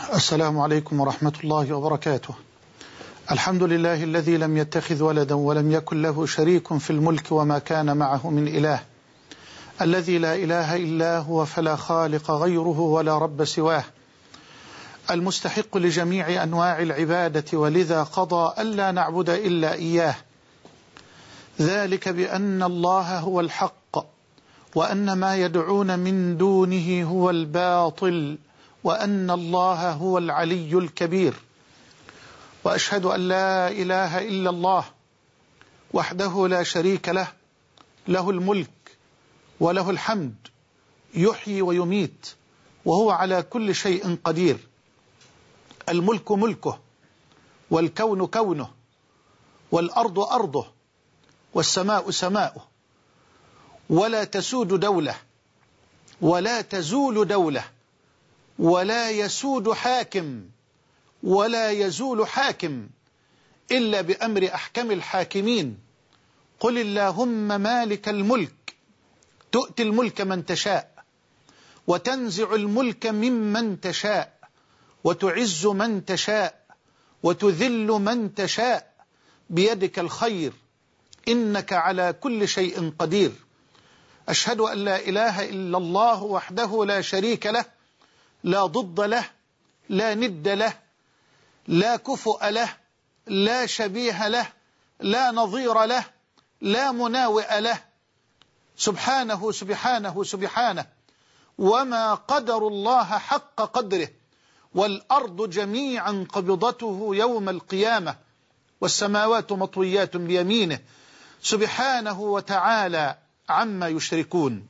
السلام عليكم ورحمة الله وبركاته. الحمد لله الذي لم يتخذ ولدا ولم يكن له شريك في الملك وما كان معه من إله، الذي لا إله إلا هو فلا خالق غيره ولا رب سواه، المستحق لجميع أنواع العبادة، ولذا قضى ألا نعبد إلا إياه، ذلك بأن الله هو الحق وأن ما يدعون من دونه هو الباطل وأن الله هو العلي الكبير. وأشهد أن لا إله إلا الله وحده لا شريك له، له الملك وله الحمد، يحيي ويميت وهو على كل شيء قدير. الملك ملكه، والكون كونه، والأرض أرضه، والسماء سماؤه، ولا تسود دولة ولا تزول دولة ولا يسود حاكم ولا يزول حاكم إلا بأمر أحكم الحاكمين. قل اللهم مالك الملك تؤتي الملك من تشاء وتنزع الملك ممن تشاء وتعز من تشاء وتذل من تشاء، بيدك الخير إنك على كل شيء قدير. أشهد أن لا إله إلا الله وحده لا شريك له، لا ضد له، لا ند له، لا كفؤ له، لا شبيه له، لا نظير له، لا مناوئ له، سبحانه سبحانه سبحانه. وما قدر الله حق قدره، والأرض جميعا قبضته يوم القيامة، والسماوات مطويات بيمينه سبحانه وتعالى عما يشركون.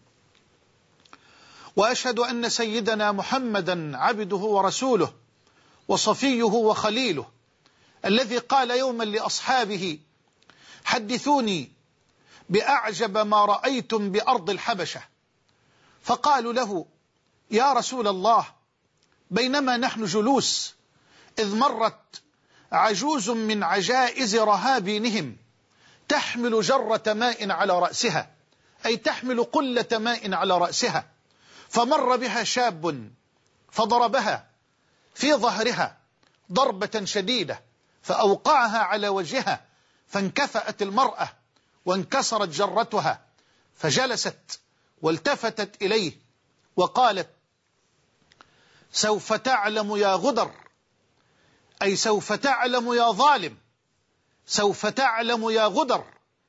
وأشهد أن سيدنا محمدا عبده ورسوله وصفيه وخليله، الذي قال يوما لأصحابه: حدثوني بأعجب ما رأيتم بأرض الحبشة. فقالوا له: يا رسول الله، بينما نحن جلوس إذ مرت عجوز من عجائز رهابينهم تحمل جرة ماء على رأسها، أي تحمل قلة ماء على رأسها، فمر بها شاب فضربها في ظهرها ضربة شديدة فأوقعها على وجهها، فانكفأت المرأة وانكسرت جرتها، فجلست والتفتت إليه وقالت: سوف تعلم يا غدر، أي سوف تعلم يا ظالم، سوف تعلم يا غدر،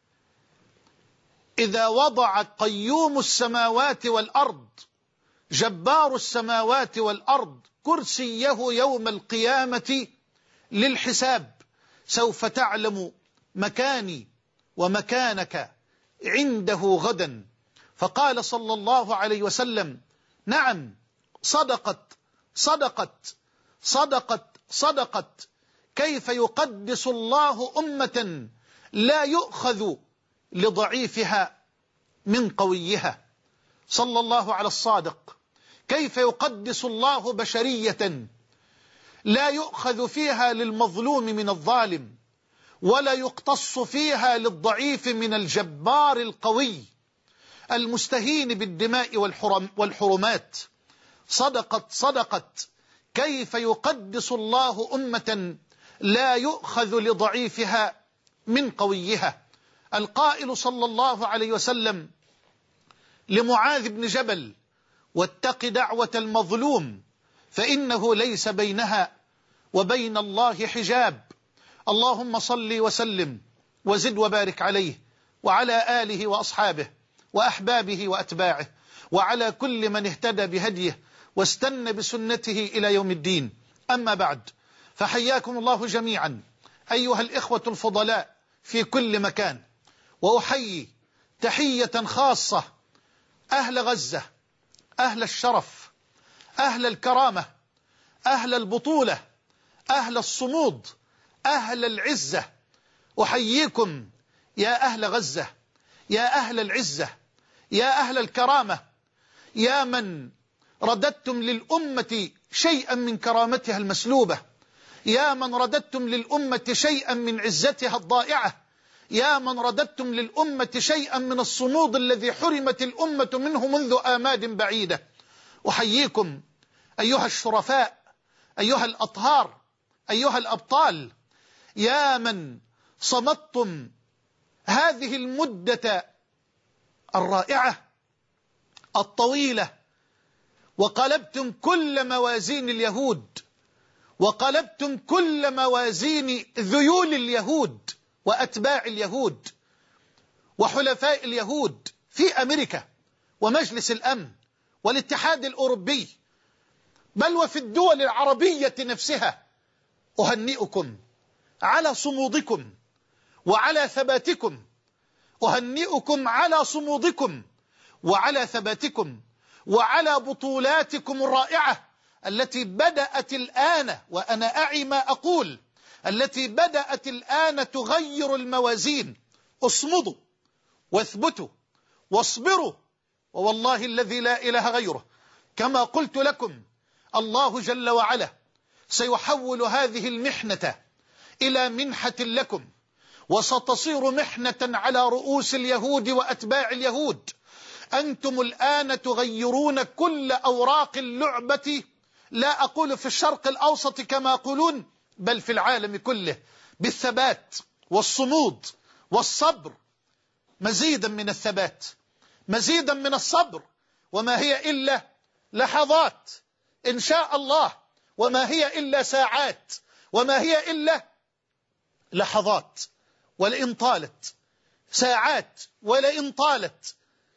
إذا وضع قيوم السماوات والأرض جبار السماوات والأرض كرسيه يوم القيامة للحساب، سوف تعلم مكاني ومكانك عنده غدا. فقال صلى الله عليه وسلم: نعم، صدقت صدقت صدقت صدقت. كيف يقدس الله أمة لا يؤخذ لضعيفها من قويها؟ صلى الله على الصادق. كيف يقدس الله بشرية لا يؤخذ فيها للمظلوم من الظالم، ولا يقتص فيها للضعيف من الجبار القوي المستهين بالدماء والحرمات. صدقت صدقت. كيف يقدس الله أمة لا يؤخذ لضعيفها من قويها؟ القائل صلى الله عليه وسلم لمعاذ بن جبل: واتق دعوة المظلوم فإنه ليس بينها وبين الله حجاب. اللهم صل وسلم وزد وبارك عليه وعلى آله وأصحابه وأحبابه وأتباعه وعلى كل من اهتدى بهديه واستنى بسنته إلى يوم الدين. أما بعد، فحياكم الله جميعا أيها الإخوة الفضلاء في كل مكان، وأحيي تحية خاصة أهل غزة، أهل الشرف، أهل الكرامة، أهل البطولة، أهل الصمود، أهل العزة. أحييكم يا أهل غزة، يا أهل العزة، يا أهل الكرامة، يا من رددتم للأمة شيئا من كرامتها المسلوبة، يا من رددتم للأمة شيئا من عزتها الضائعة، يا من رددتم للأمة شيئا من الصمود الذي حرمت الأمة منه منذ آماد بعيدة. أحييكم أيها الشرفاء أيها الأطهار، أيها الأبطال، يا من صمتم هذه المدة الرائعة الطويلة وقلبتم كل موازين اليهود، وقلبتم كل موازين ذيول اليهود وأتباع اليهود وحلفاء اليهود في أمريكا ومجلس الأمن والاتحاد الأوروبي، بل وفي الدول العربية نفسها. أهنئكم على صمودكم وعلى ثباتكم، أهنئكم على صمودكم وعلى ثباتكم وعلى بطولاتكم الرائعة التي بدأت الآن، وأنا أعي ما أقول، التي بدأت الآن تغير الموازين. اصمدوا واثبتوا واصبروا، ووالله الذي لا إله غيره كما قلت لكم الله جل وعلا سيحول هذه المحنة إلى منحة لكم، وستصير محنة على رؤوس اليهود وأتباع اليهود. أنتم الآن تغيرون كل أوراق اللعبة، لا أقول في الشرق الأوسط كما يقولون، بل في العالم كله، بالثبات والصمود والصبر، مزيدا من الثبات، مزيدا من الصبر، وما هي إلا لحظات إن شاء الله، وما هي إلا ساعات، وما هي إلا لحظات، ولئن طالت ساعات ولئن طالت،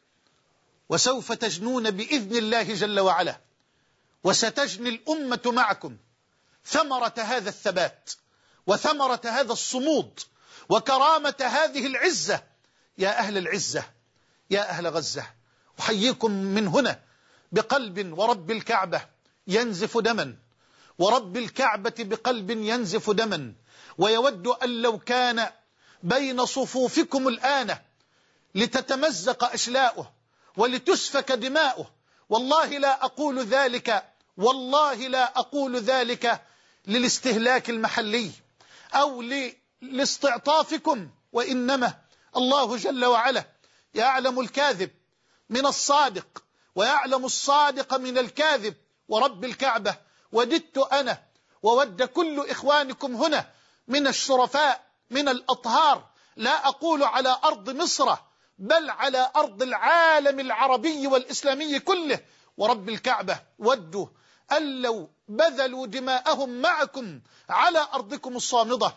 وسوف تجنون بإذن الله جل وعلا، وستجني الأمة معكم ثمرة هذا الثبات وثمرة هذا الصمود وكرامة هذه العزة. يا أهل العزة، يا أهل غزة، أحييكم من هنا بقلب ورب الكعبة ينزف دما، ورب الكعبة بقلب ينزف دما، ويود أن لو كان بين صفوفكم الآن لتتمزق أشلاؤه ولتسفك دماؤه. والله لا أقول ذلك، والله لا أقول ذلك للاستهلاك المحلي أو لاستعطافكم، وإنما الله جل وعلا يعلم الكاذب من الصادق ويعلم الصادق من الكاذب. ورب الكعبة وددت أنا وود كل إخوانكم هنا من الشرفاء من الأطهار، لا أقول على أرض مصر بل على أرض العالم العربي والإسلامي كله، ورب الكعبة ودوا أن لو بذلوا دماءهم معكم على أرضكم الصامدة،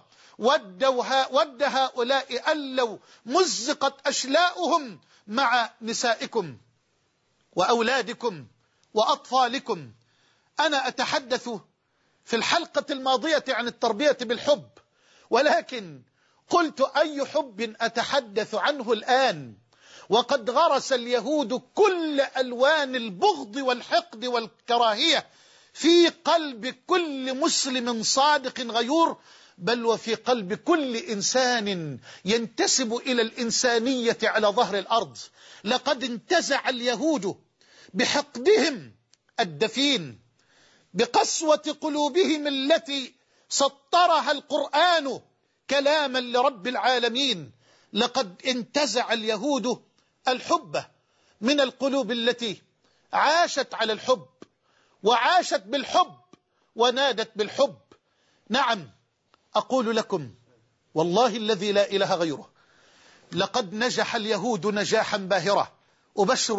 ود هؤلاء أن لو مزقت أشلاؤهم مع نسائكم وأولادكم وأطفالكم. أنا أتحدث في الحلقة الماضية عن التربية بالحب، ولكن قلت أي حب أتحدث عنه الآن وقد غرس اليهود كل ألوان البغض والحقد والكراهية في قلب كل مسلم صادق غيور، بل وفي قلب كل إنسان ينتسب إلى الإنسانية على ظهر الأرض. لقد انتزع اليهود بحقدهم الدفين، بقسوة قلوبهم التي سطرها القرآن كلاما لرب العالمين، لقد انتزع اليهود الحب من القلوب التي عاشت على الحب وعاشت بالحب ونادت بالحب. نعم، أقول لكم والله الذي لا إله غيره، لقد نجح اليهود نجاحا باهرا. أبشر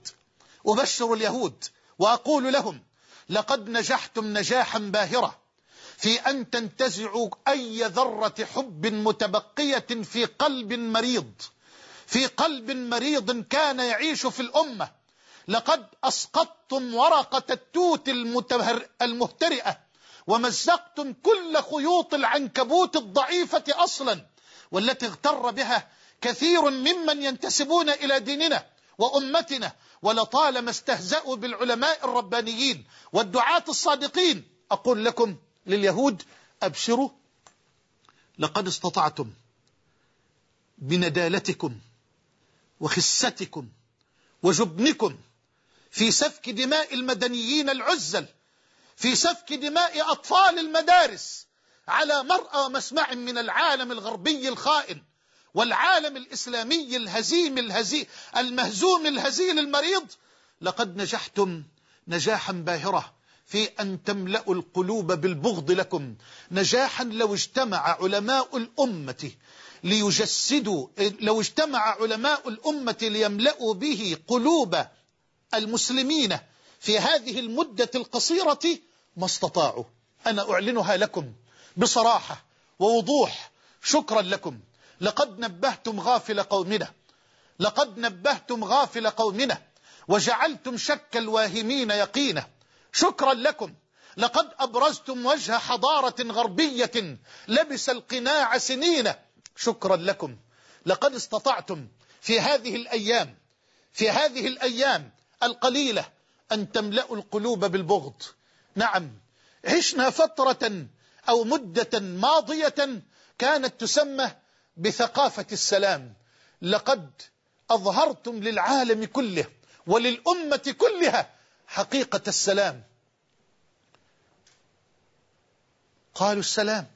اليهود وأقول لهم لقد نجحتم نجاحا باهرا في أن تنتزعوا أي ذرة حب متبقية في قلب مريض، في قلب مريض كان يعيش في الأمة. لقد أسقطتم ورقة التوت المهترئة، ومزقتم كل خيوط العنكبوت الضعيفة أصلا، والتي اغتر بها كثير ممن ينتسبون إلى ديننا وأمتنا، ولطالما استهزأوا بالعلماء الربانيين والدعاة الصادقين. أقول لكم لليهود أبشروا، لقد استطعتم بندالتكم وخستكم وجبنكم في سفك دماء المدنيين العزل، في سفك دماء أطفال المدارس، على مرأى ومسمع من العالم الغربي الخائن والعالم الإسلامي الهزيم المهزوم الهزيل المريض. لقد نجحتم نجاحا باهرا في أن تملأوا القلوب بالبغض لكم، نجاحا لو اجتمع علماء الأمة ليجسدوا، لو اجتمع علماء الأمة ليملأوا به قلوب المسلمين في هذه المدة القصيرة ما استطاعوا. أنا أعلنها لكم بصراحة ووضوح، شكرا لكم. لقد نبهتم غافل قومنا، لقد نبهتم غافل قومنا وجعلتم شك الواهمين يقينا. شكرا لكم. لقد أبرزتم وجه حضارة غربية لبس القناع سنين. شكرا لكم. لقد استطعتم في هذه الأيام القليلة أن تملأوا القلوب بالبغض. نعم، عشنا فترة أو مدة ماضية كانت تسمى بثقافة السلام. لقد أظهرتم للعالم كله وللأمة كلها حقيقة السلام. قالوا السلام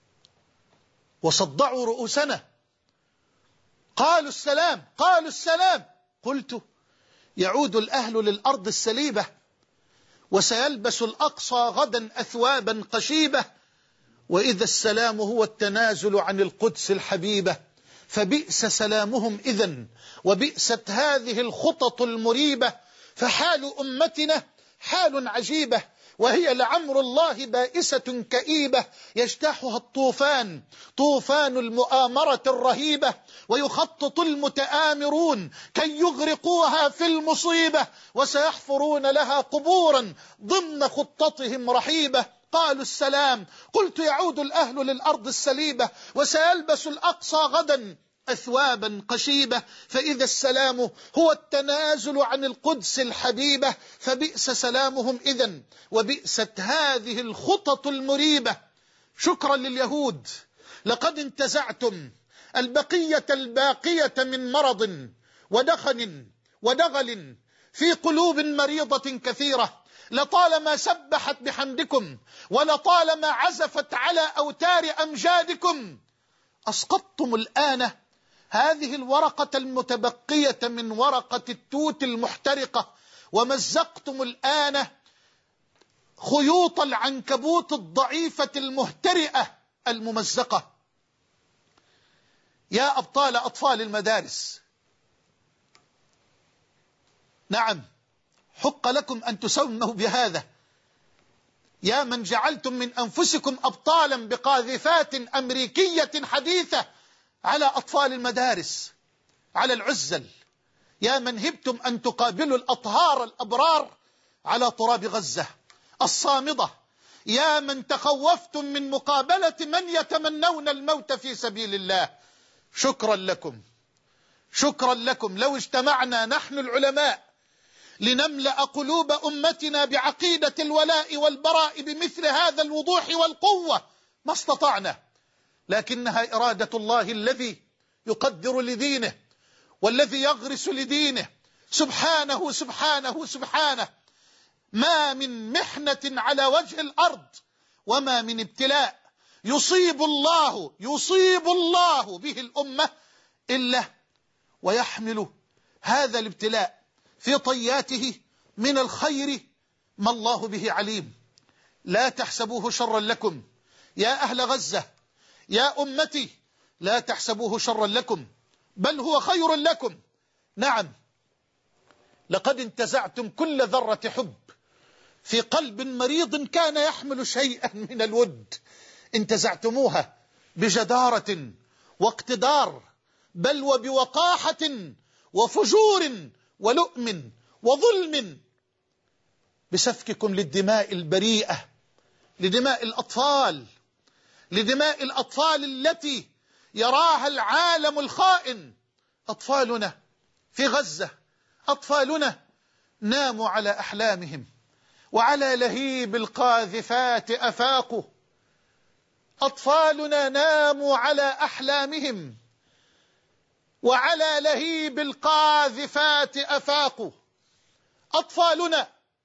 وصدعوا رؤوسنا، قالوا السلام، قالوا السلام. قلت يعود الأهل للأرض السليبة، وسيلبس الأقصى غدا أثوابا قشيبة، وإذا السلام هو التنازل عن القدس الحبيبة، فبئس سلامهم إذن وبئست هذه الخطط المريبة. فحال أمتنا حال عجيبة، وهي لعمر الله بائسة كئيبة، يجتاحها الطوفان، طوفان المؤامرة الرهيبة، ويخطط المتآمرون كي يغرقوها في المصيبة، وسيحفرون لها قبورا ضمن خطتهم رحيبة. قالوا السلام. قلت يعود الأهل للأرض السليبة، وسيلبس الأقصى غدا أثوابا قشيبة، فإذا السلام هو التنازل عن القدس الحبيبة، فبئس سلامهم إذن وبئست هذه الخطط المريبة. شكرا لليهود، لقد انتزعتم البقية الباقية من مرض ودخن ودغل في قلوب مريضة كثيرة، لطالما سبحت بحمدكم ولطالما عزفت على أوتار أمجادكم. أسقطتم الآن هذه الورقة المتبقية من ورقة التوت المحترقة، ومزقتم الآن خيوط العنكبوت الضعيفة المهترئة الممزقة. يا أبطال أطفال المدارس، نعم، حق لكم أن تسموا بهذا. يا من جعلتم من أنفسكم أبطالا بقاذفات أمريكية حديثة على أطفال المدارس، على العزل. يا من هبتم أن تقابلوا الأطهار الأبرار على تراب غزة الصامدة. يا من تخوفتم من مقابلة من يتمنون الموت في سبيل الله. شكرا لكم، شكرا لكم. لو اجتمعنا نحن العلماء لنملأ قلوب أمتنا بعقيدة الولاء والبراء بمثل هذا الوضوح والقوة ما استطعنا، لكنها إرادة الله الذي يقدر لدينه والذي يغرس لدينه. سبحانه سبحانه سبحانه. ما من محنة على وجه الأرض وما من ابتلاء يصيب الله به الأمة إلا ويحمل هذا الابتلاء في طياته من الخير ما الله به عليم. لا تحسبوه شرا لكم يا أهل غزة، يا أمتي، لا تحسبوه شرا لكم بل هو خير لكم. نعم، لقد انتزعتم كل ذرة حب في قلب مريض كان يحمل شيئا من الود، انتزعتموها بجدارة واقتدار، بل وبوقاحة وفجور ولؤم وظلم، بسفككم للدماء البريئة، لدماء الأطفال، لدماء الأطفال التي يراها العالم الخائن. أطفالنا في غزة، أطفالنا ناموا على أحلامهم وعلى لهيب القاذفات أفاقوا. أطفالنا ناموا على أحلامهم وعلى لهيب القاذفات أفاقوا. أطفالنا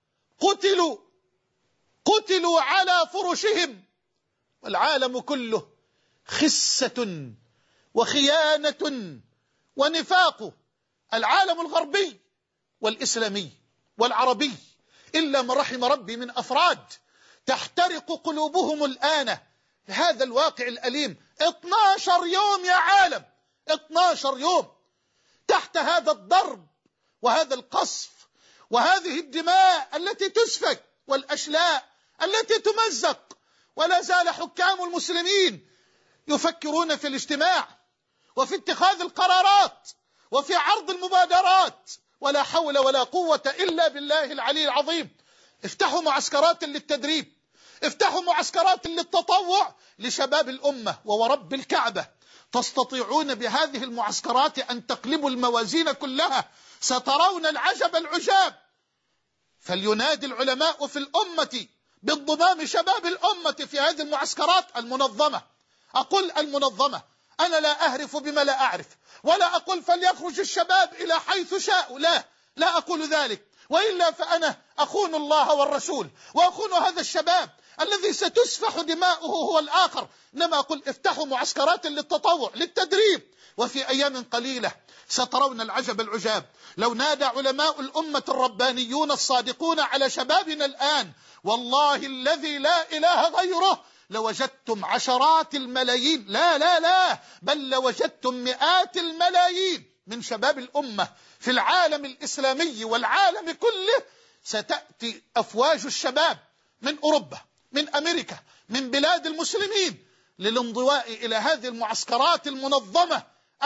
قتلوا على فرشهم، والعالم كله خسة وخيانة ونفاق. العالم الغربي والإسلامي والعربي إلا من رحم ربي من أفراد تحترق قلوبهم الآن هذا الواقع الأليم. 12 يوم يا عالم، 12 يوم تحت هذا الضرب وهذا القصف وهذه الدماء التي تسفك والأشلاء التي تمزق، ولا زال حكام المسلمين يفكرون في الاجتماع وفي اتخاذ القرارات وفي عرض المبادرات، ولا حول ولا قوة إلا بالله العلي العظيم. افتحوا معسكرات للتدريب، افتحوا معسكرات للتطوع لشباب الأمة، وورب الكعبة تستطيعون بهذه المعسكرات أن تقلبوا الموازين كلها، سترون العجب العجاب. فلينادي العلماء في الأمة بانضمام شباب الأمة في هذه المعسكرات المنظمة. أقول المنظمة، أنا لا أهرف بما لا أعرف، ولا أقول فليخرج الشباب إلى حيث شاءوا، لا أقول ذلك، وإلا فأنا أخون الله والرسول وأخون هذا الشباب الذي ستسفح دماؤه هو الآخر. إنما أقول افتحوا معسكرات للتطوع للتدريب، وفي أيام قليلة سترون العجب العجاب. لو نادى علماء الأمة الربانيون الصادقون على شبابنا الآن، والله الذي لا إله غيره، لوجدتم عشرات الملايين، لا بل لوجدتم مئات الملايين من شباب الأمة في العالم الإسلامي والعالم كله. ستأتي أفواج الشباب من أوروبا، من أمريكا، من بلاد المسلمين للانضواء إلى هذه المعسكرات المنظمة.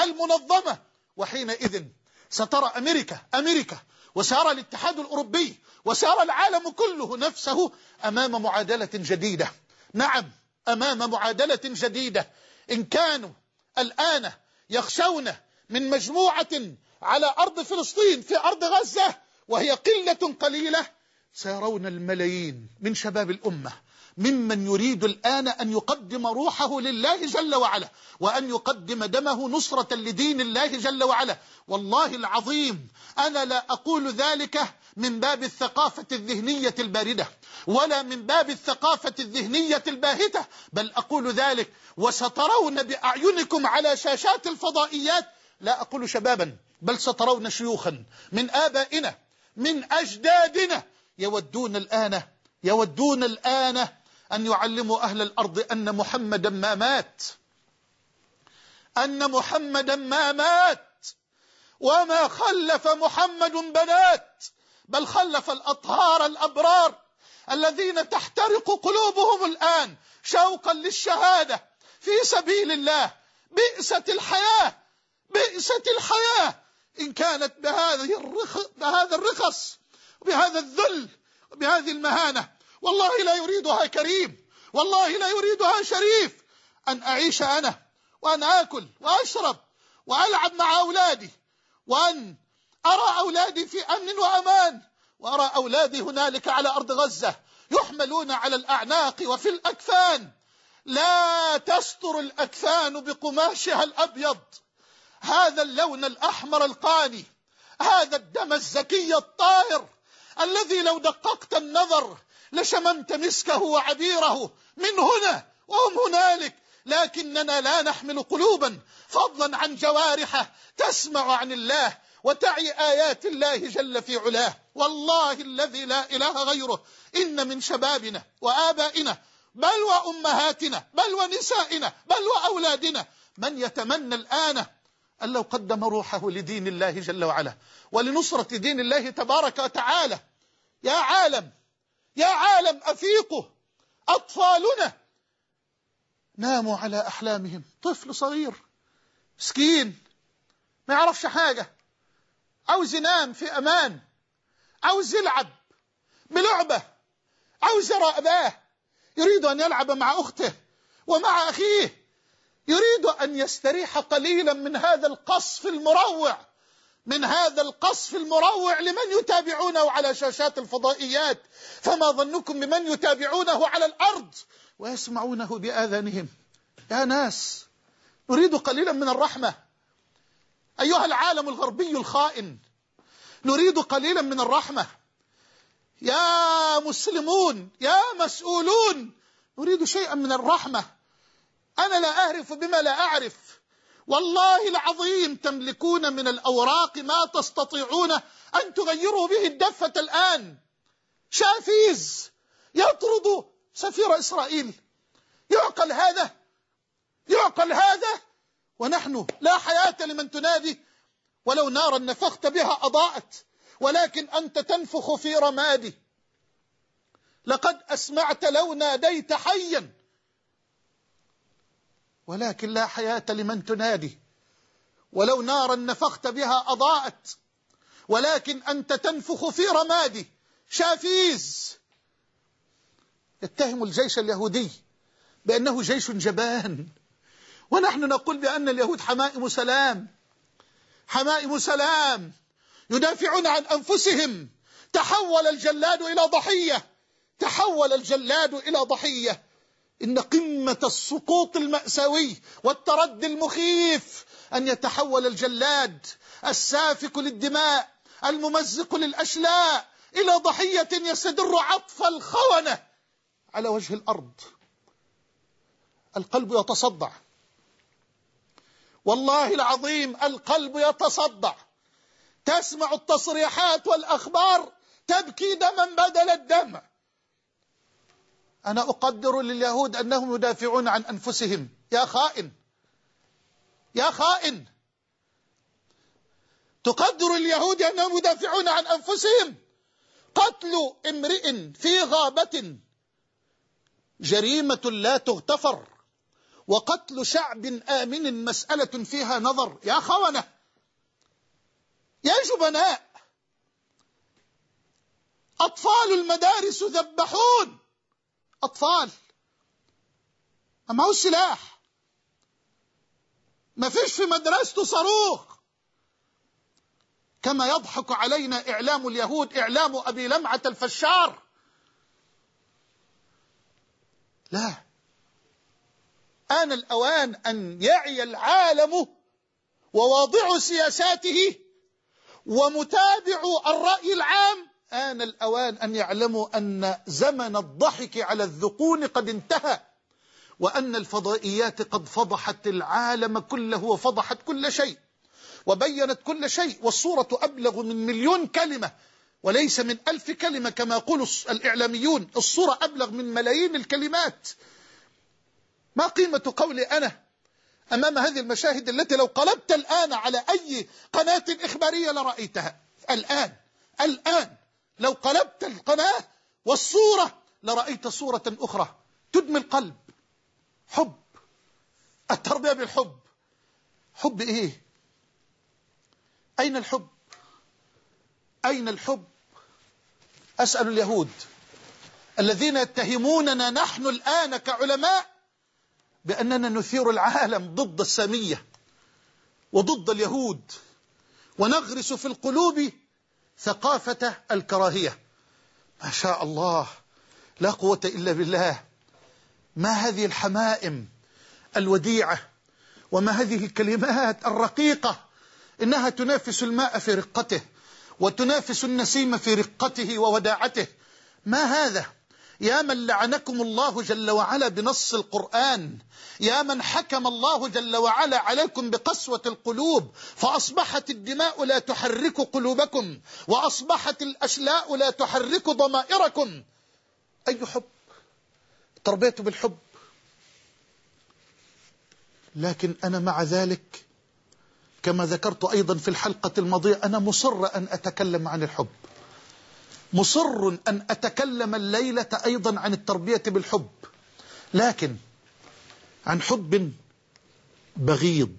وحينئذ سترى أمريكا وسيرى الاتحاد الأوروبي وسيرى العالم كله نفسه أمام معادلة جديدة. نعم، أمام معادلة جديدة. إن كانوا الآن يخشون من مجموعة على أرض فلسطين في أرض غزة وهي قلة قليلة، سيرون الملايين من شباب الأمة ممن يريد الآن أن يقدم روحه لله جل وعلا، وأن يقدم دمه نصرة لدين الله جل وعلا. والله العظيم أنا لا أقول ذلك من باب الثقافة الذهنية الباردة ولا من باب الثقافة الذهنية الباهتة، بل أقول ذلك وسترون بأعينكم على شاشات الفضائيات، لا أقول شبابا، بل سترون شيوخا من آبائنا من أجدادنا يودون الآن أن يعلموا أهل الأرض أن محمدا ما مات، وما خلف محمد بنات، بل خلف الأطهار الأبرار الذين تحترق قلوبهم الآن شوقا للشهادة في سبيل الله. بئست الحياة إن كانت بهذا الرخص وبهذا الذل وبهذه المهانة. والله لا يريدها كريم، والله لا يريدها شريف، أن أعيش أنا وأن آكل وأشرب وألعب مع أولادي، وأن أرى أولادي في أمن وأمان، وأرى أولادي هنالك على أرض غزة يحملون على الأعناق وفي الأكفان، لا تستر الأكفان بقماشها الأبيض، هذا اللون الأحمر القاني، هذا الدم الزكي الطاهر الذي لو دققت النظر لشممت مسكه وعبيره من هنا وهم هنالك. لكننا لا نحمل قلوبا فضلا عن جوارح تسمع عن الله وتعي آيات الله جل في علاه. والله الذي لا إله غيره، إن من شبابنا وآبائنا بل وأمهاتنا بل ونسائنا بل وأولادنا من يتمنى الآن أن لو قدم روحه لدين الله جل وعلا ولنصرة دين الله تبارك وتعالى. يا عالم أفيقوا، أطفالنا ناموا على أحلامهم. طفل صغير مسكين ما يعرفش حاجة، عاوز ينام في أمان، عاوز يلعب بلعبة، عاوز يرى أباه، يريد أن يلعب مع أخته ومع أخيه، يريد أن يستريح قليلا من هذا القصف المروع لمن يتابعونه على شاشات الفضائيات. فما ظنكم بمن يتابعونه على الأرض ويسمعونه بآذانهم؟ يا ناس، نريد قليلا من الرحمة أيها العالم الغربي الخائن، نريد قليلا من الرحمة. يا مسلمون، يا مسؤولون، نريد شيئا من الرحمة. أنا لا أعرف بما لا أعرف، والله العظيم تملكون من الأوراق ما تستطيعون أن تغيروا به الدفة الآن. شافيز يطرد سفير إسرائيل. يعقل هذا؟ يعقل هذا؟ ونحن لا حياة لمن تنادي ولو نارا نفخت بها أضاءت، ولكن أنت تنفخ في رمادي. لقد أسمعت لو ناديت حيا، ولكن لا حياة لمن تنادي ولو نارا نفخت بها أضاءت، ولكن أنت تنفخ في رمادي. شافيز يتهم الجيش اليهودي بأنه جيش جبان، ونحن نقول بأن اليهود حمائم سلام، حمائم سلام يدافعون عن أنفسهم. تحول الجلاد إلى ضحية، تحول الجلاد إلى ضحية. إن قمة السقوط المأساوي والتردي المخيف أن يتحول الجلاد السافك للدماء الممزق للأشلاء إلى ضحية يستدر عطف الخونة على وجه الأرض. القلب يتصدع، والله العظيم القلب يتصدع. تسمع التصريحات والأخبار تبكي دما بدل الدم. أنا أقدر لليهود أنهم يدافعون عن أنفسهم. يا خائن، يا خائن، تقدر اليهود أنهم يدافعون عن أنفسهم. قتل امرئ في غابة جريمة لا تغتفر، وقتل شعب آمن مسألة فيها نظر. يا خونة، يا جبناء، أطفال المدارس ذبحون. أطفال ما معه سلاح، ما فيش في مدرسته صاروخ. كما يضحك علينا إعلام اليهود، إعلام أبي لمعة الفشار. لا، آن الأوان أن يعي العالم وواضع سياساته ومتابع الرأي العام، آن الأوان أن يعلموا أن زمن الضحك على الذقون قد انتهى، وأن الفضائيات قد فضحت العالم كله وفضحت كل شيء وبينت كل شيء. والصورة أبلغ من 1,000,000 كلمة وليس من 1000 كلمة كما يقول الإعلاميون. الصورة أبلغ من ملايين الكلمات. ما قيمة قولي أنا أمام هذه المشاهد التي لو قلبت الآن على أي قناة إخبارية لرأيتها؟ الآن لو قلبت القناة والصورة لرأيت صورة أخرى تدمي القلب. حب، التربية بالحب. حب إيه؟ أين الحب؟ أين الحب؟ أسأل اليهود الذين يتهموننا نحن الآن كعلماء بأننا نثير العالم ضد السامية وضد اليهود ونغرس في القلوب ثقافة الكراهية. ما شاء الله، لا قوة إلا بالله. ما هذه الحمائم الوديعة، وما هذه الكلمات الرقيقة. إنها تنافس الماء في رقته، وتنافس النسيم في رقته ووداعته. ما هذا؟ يا من لعنكم الله جل وعلا بنص القرآن، يا من حكم الله جل وعلا عليكم بقسوة القلوب، فأصبحت الدماء لا تحرك قلوبكم، وأصبحت الأشلاء لا تحرك ضمائركم. أي حب؟ تربيت بالحب. لكن أنا مع ذلك كما ذكرت أيضا في الحلقة الماضية أنا مصر أن أتكلم عن الحب، مصر أن أتكلم الليلة أيضا عن التربية بالحب، لكن عن حب بغيض.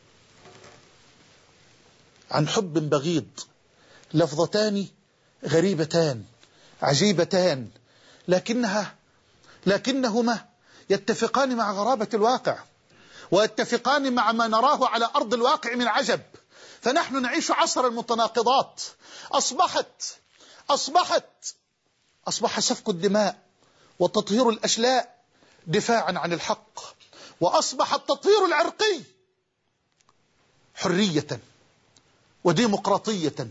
عن حب بغيض. لفظتان غريبتان عجيبتان، لكنهما يتفقان مع غرابة الواقع، ويتفقان مع ما نراه على أرض الواقع من عجب. فنحن نعيش عصر المتناقضات. أصبح سفك الدماء وتطهير الأشلاء دفاعا عن الحق، وأصبح التطهير العرقي حرية وديمقراطية،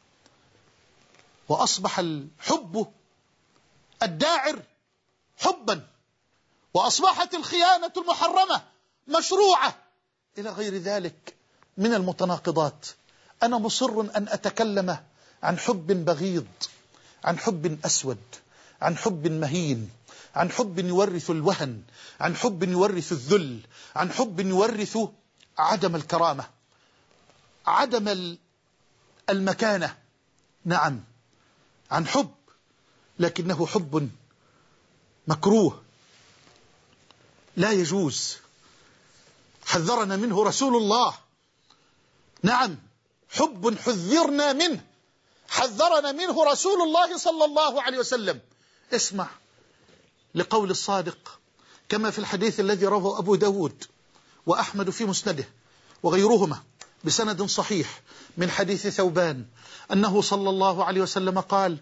وأصبح الحب الداعر حبا، وأصبحت الخيانة المحرمة مشروعة، إلى غير ذلك من المتناقضات. أنا مصر أن أتكلم عن حب بغيض، عن حب أسود، عن حب مهين، عن حب يورث الوهن، عن حب يورث الذل، عن حب يورث عدم الكرامة، عدم المكانة. نعم، عن حب، لكنه حب مكروه لا يجوز، حذرنا منه رسول الله. نعم، حب حذرنا منه، حذرنا منه رسول الله صلى الله عليه وسلم. اسمع لقول الصادق كما في الحديث الذي رواه أبو داود وأحمد في مسنده وغيرهما بسند صحيح من حديث ثوبان أنه صلى الله عليه وسلم قال: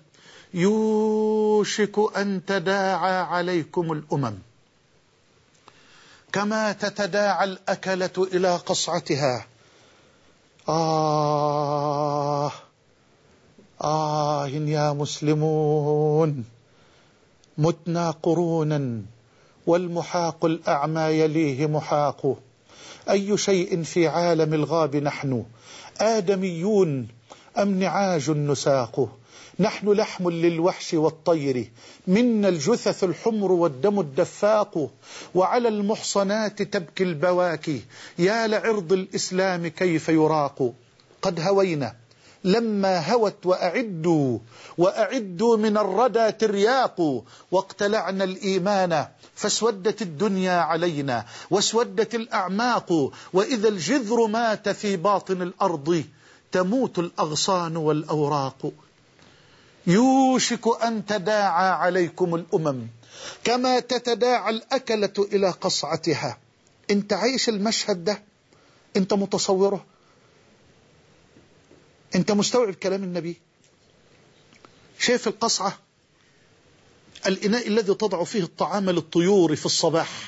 يوشك أن تداعى عليكم الأمم كما تتداعى الأكلة إلى قصعتها. يا مسلمون، متنا قرونا والمحاق الأعمى يليه محاق. أي شيء في عالم الغاب نحن، آدميون أم نعاج نساق؟ نحن لحم للوحش والطير، منا الجثث الحمر والدم الدفاق. وعلى المحصنات تبكي البواكي، يا لعرض الإسلام كيف يراق. قد هوينا لما هوت وأعدوا من الردى ترياق. واقتلعنا الإيمان فاسودت الدنيا علينا واسودت الأعماق. وإذا الجذر مات في باطن الأرض تموت الأغصان والأوراق. يوشك أن تداعى عليكم الأمم كما تتداعى الأكلة إلى قصعتها. انت عايش المشهد ده؟ انت متصوره؟ انت مستوعب كلام النبي؟ شايف القصعة، الإناء الذي تضع فيه الطعام للطيور في الصباح،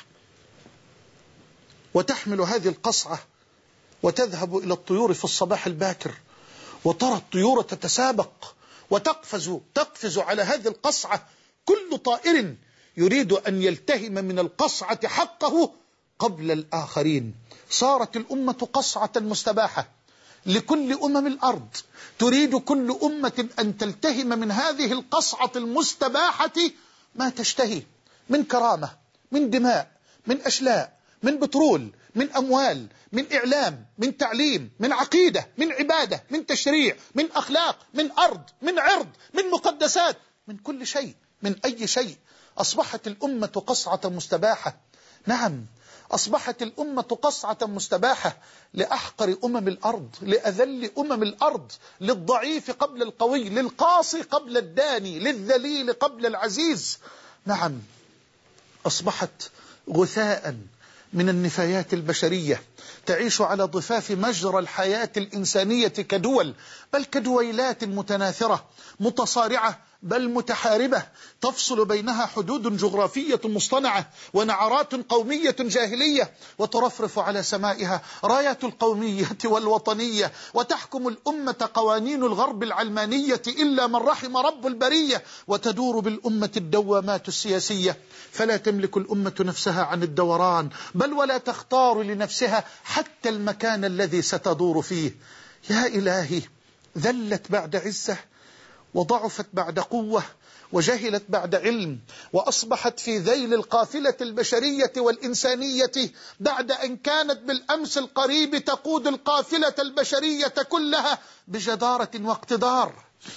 وتحمل هذه القصعة وتذهب إلى الطيور في الصباح الباكر، وترى الطيور تتسابق وتقفز على هذه القصعة، كل طائر يريد أن يلتهم من القصعة حقه قبل الآخرين. صارت الأمة قصعة مستباحة لكل أمم الأرض، تريد كل أمة أن تلتهم من هذه القصعة المستباحة ما تشتهي من كرامة، من دماء، من أشلاء، من بترول، من أموال، من إعلام، من تعليم، من عقيدة، من عبادة، من تشريع، من أخلاق، من أرض، من عرض، من مقدسات، من كل شيء، من أي شيء. أصبحت الأمة قصعة مستباحة. نعم، أصبحت الأمة قصعة مستباحة لأحقر أمم الأرض، لأذل أمم الأرض، للضعيف قبل القوي، للقاصي قبل الداني، للذليل قبل العزيز. نعم، أصبحت غثاء من النفايات البشرية تعيش على ضفاف مجرى الحياة الإنسانية كدول، بل كدويلات متناثرة متصارعة بل متحاربة، تفصل بينها حدود جغرافية مصطنعة ونعرات قومية جاهلية، وترفرف على سمائها رايات القومية والوطنية، وتحكم الأمة قوانين الغرب العلمانية إلا من رحم رب البرية، وتدور بالأمة الدوامات السياسية، فلا تملك الأمة نفسها عن الدوران، بل ولا تختار لنفسها حتى المكان الذي ستدور فيه. يا إلهي، ذلت بعد عزة، وضعفت بعد قوة، وجهلت بعد علم، وأصبحت في ذيل القافلة البشرية والإنسانية بعد أن كانت بالأمس القريب تقود القافلة البشرية كلها بجدارة واقتدار،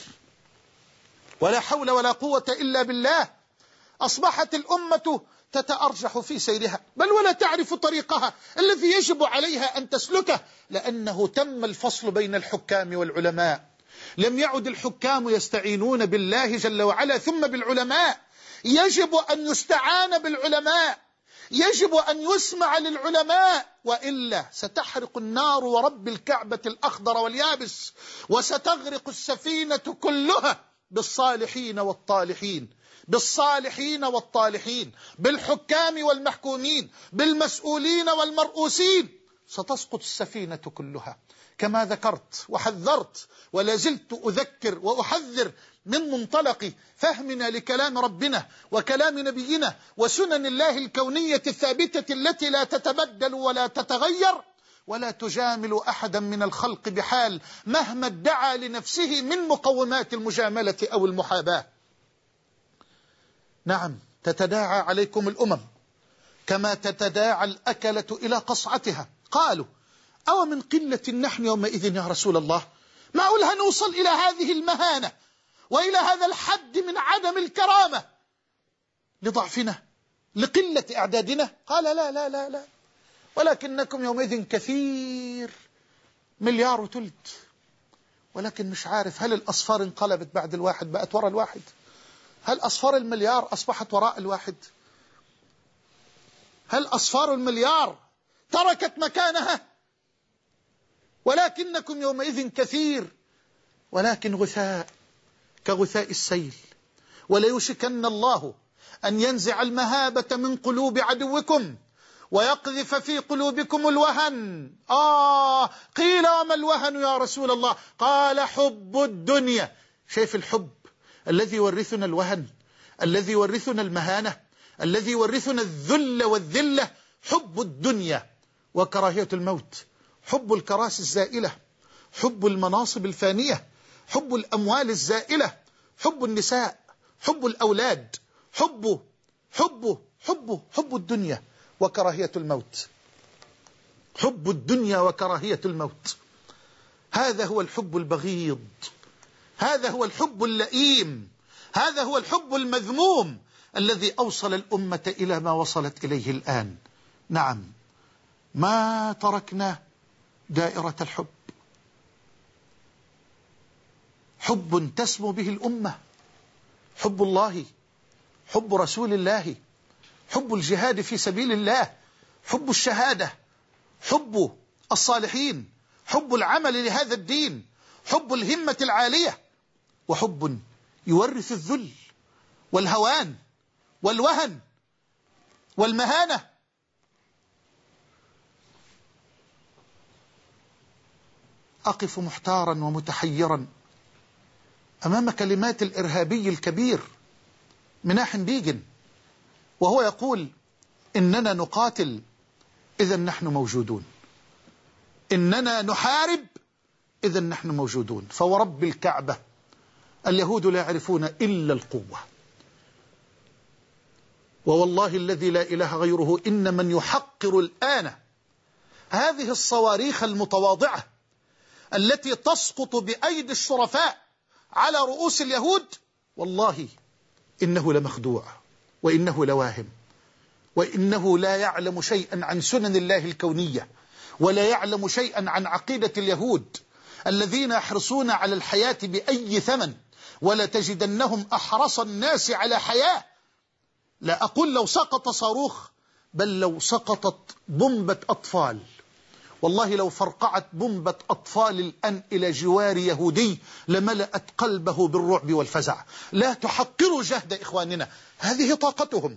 ولا حول ولا قوة إلا بالله. أصبحت الأمة تتأرجح في سيرها، بل ولا تعرف طريقها الذي يجب عليها أن تسلكه، لأنه تم الفصل بين الحكام والعلماء. لم يعد الحكام يستعينون بالله جل وعلا ثم بالعلماء، يجب أن يستعان بالعلماء، يجب أن يسمع للعلماء، وإلا ستحرق النار ورب الكعبة الأخضر واليابس، وستغرق السفينة كلها بالصالحين والطالحين، بالصالحين والطالحين، بالحكام والمحكومين، بالمسؤولين والمرؤوسين، ستسقط السفينة كلها. كما ذكرت وحذرت ولا زلت أذكر وأحذر من منطلق فهمنا لكلام ربنا وكلام نبينا وسنن الله الكونية الثابتة التي لا تتبدل ولا تتغير، ولا تجامل أحدا من الخلق بحال مهما ادعى لنفسه من مقومات المجاملة أو المحاباة. نعم، تتداعى عليكم الأمم كما تتداعى الأكلة إلى قصعتها. قالوا: أو من قلة نحن يومئذ يا رسول الله؟ معقول هنوصل إلى هذه المهانة وإلى هذا الحد من عدم الكرامة لضعفنا، لقلة إعدادنا؟ قال: لا لا لا لا، ولكنكم يومئذ كثير، 1,3,000,000. ولكن مش عارف، هل الأصفار انقلبت بعد الواحد بقت وراء الواحد؟ هل أصفار المليار أصبحت وراء الواحد؟ هل أصفار المليار تركت مكانها؟ ولكنكم يومئذ كثير، ولكن غثاء كغثاء السيل. وليوشكن الله أن ينزع المهابة من قلوب عدوكم ويقذف في قلوبكم الوهن. قيل: وما الوهن يا رسول الله؟ قال: حب الدنيا. شايف الحب الذي يورثنا الوهن، الذي يورثنا المهانة، الذي يورثنا الذل والذلة؟ حب الدنيا وكراهية الموت، حب الكراسي الزائلة، حب المناصب الفانية، حب الأموال الزائلة، حب النساء، حب الأولاد، حب الدنيا وكراهية الموت. حب الدنيا وكراهية الموت، هذا هو الحب البغيض، هذا هو الحب اللئيم، هذا هو الحب المذموم الذي أوصل الأمة إلى ما وصلت إليه الآن. نعم، ما تركنا دائرة الحب، حب تسمو به الأمة، حب الله، حب رسول الله، حب الجهاد في سبيل الله، حب الشهادة، حب الصالحين، حب العمل لهذا الدين، حب الهمة العالية، وحب يورث الذل والهوان والوهن والمهانة. أقف محتارا ومتحيرا أمام كلمات الإرهابي الكبير مناحم بيجن، وهو يقول: إننا نقاتل إذا نحن موجودون، إننا نحارب إذا نحن موجودون. فورب الكعبة اليهود لا يعرفون إلا القوة، ووالله الذي لا إله غيره إن من يحقر الآن هذه الصواريخ المتواضعة التي تسقط بأيدي الشرفاء على رؤوس اليهود، والله إنه لمخدوع، وإنه لواهم، وإنه لا يعلم شيئا عن سنن الله الكونية، ولا يعلم شيئا عن عقيدة اليهود الذين يحرصون على الحياة بأي ثمن، ولا تجدنهم أحرص الناس على حياة. لا أقول لو سقط صاروخ، بل لو سقطت بومبة أطفال، والله لو فرقعت بومبة أطفال الآن إلى جوار يهودي لملأت قلبه بالرعب والفزع. لا تحقروا جهد إخواننا، هذه طاقتهم،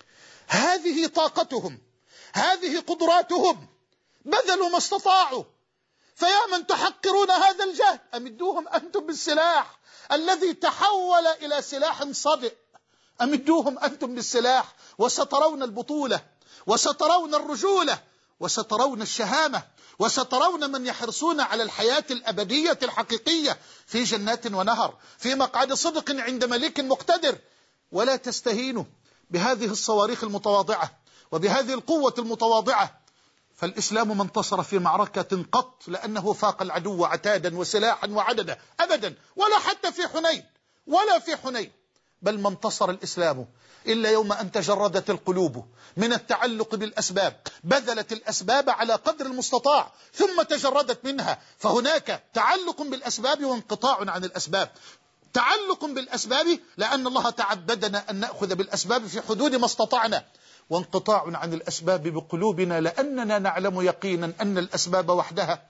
هذه طاقتهم، هذه قدراتهم، بذلوا ما استطاعوا. فيا من تحقرون هذا الجهد، أمدوهم أنتم بالسلاح الذي تحول إلى سلاح صدئ، أمدوهم أنتم بالسلاح، وسترون البطولة، وسترون الرجولة، وسترون الشهامة، وسترون من يحرصون على الحياة الأبدية الحقيقية في جنات ونهر، في مقعد صدق عند مليك مقتدر. ولا تستهينوا بهذه الصواريخ المتواضعة وبهذه القوة المتواضعة، فالإسلام ما انتصر في معركة قط لأنه فاق العدو عتادا وسلاحا وعددا أبدا، ولا حتى في حنين، ولا في حنين. بل ما انتصر الإسلام إلا يوم أن تجردت القلوب من التعلق بالأسباب، بذلت الأسباب على قدر المستطاع ثم تجردت منها. فهناك تعلق بالأسباب وانقطاع عن الأسباب. تعلق بالأسباب لأن الله تعبدنا أن نأخذ بالأسباب في حدود ما استطعنا، وانقطاع عن الأسباب بقلوبنا لأننا نعلم يقينا أن الأسباب وحدها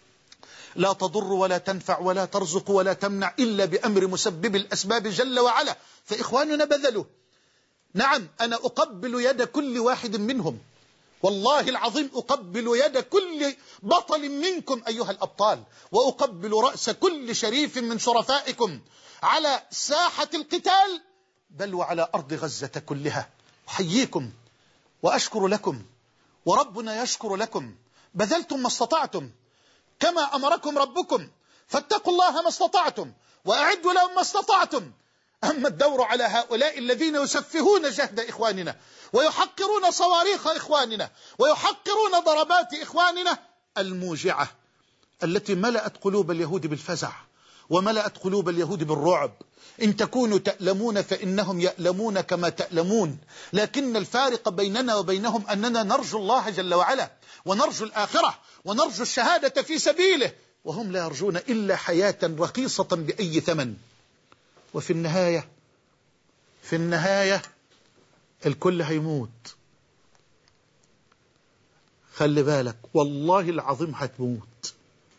لا تضر ولا تنفع ولا ترزق ولا تمنع إلا بأمر مسبب الأسباب جل وعلا. فإخواننا بذلوا. نعم، أنا أقبل يد كل واحد منهم، والله العظيم أقبل يد كل بطل منكم أيها الأبطال، وأقبل رأس كل شريف من شرفائكم على ساحة القتال، بل وعلى أرض غزة كلها. أحييكم وأشكر لكم، وربنا يشكر لكم، بذلتم ما استطعتم كما أمركم ربكم، فاتقوا الله ما استطعتم وأعدوا لهم ما استطعتم. أما الدور على هؤلاء الذين يسفهون جهد إخواننا ويحقرون صواريخ إخواننا ويحقرون ضربات إخواننا الموجعة التي ملأت قلوب اليهود بالفزع وملأت قلوب اليهود بالرعب. إن تكونوا تألمون فإنهم يألمون كما تألمون، لكن الفارق بيننا وبينهم أننا نرجو الله جل وعلا ونرجو الآخرة ونرجو الشهادة في سبيله، وهم لا يرجون إلا حياة رخيصة بأي ثمن. وفي النهاية الكل هيموت. خلي بالك، والله العظيم هتموت،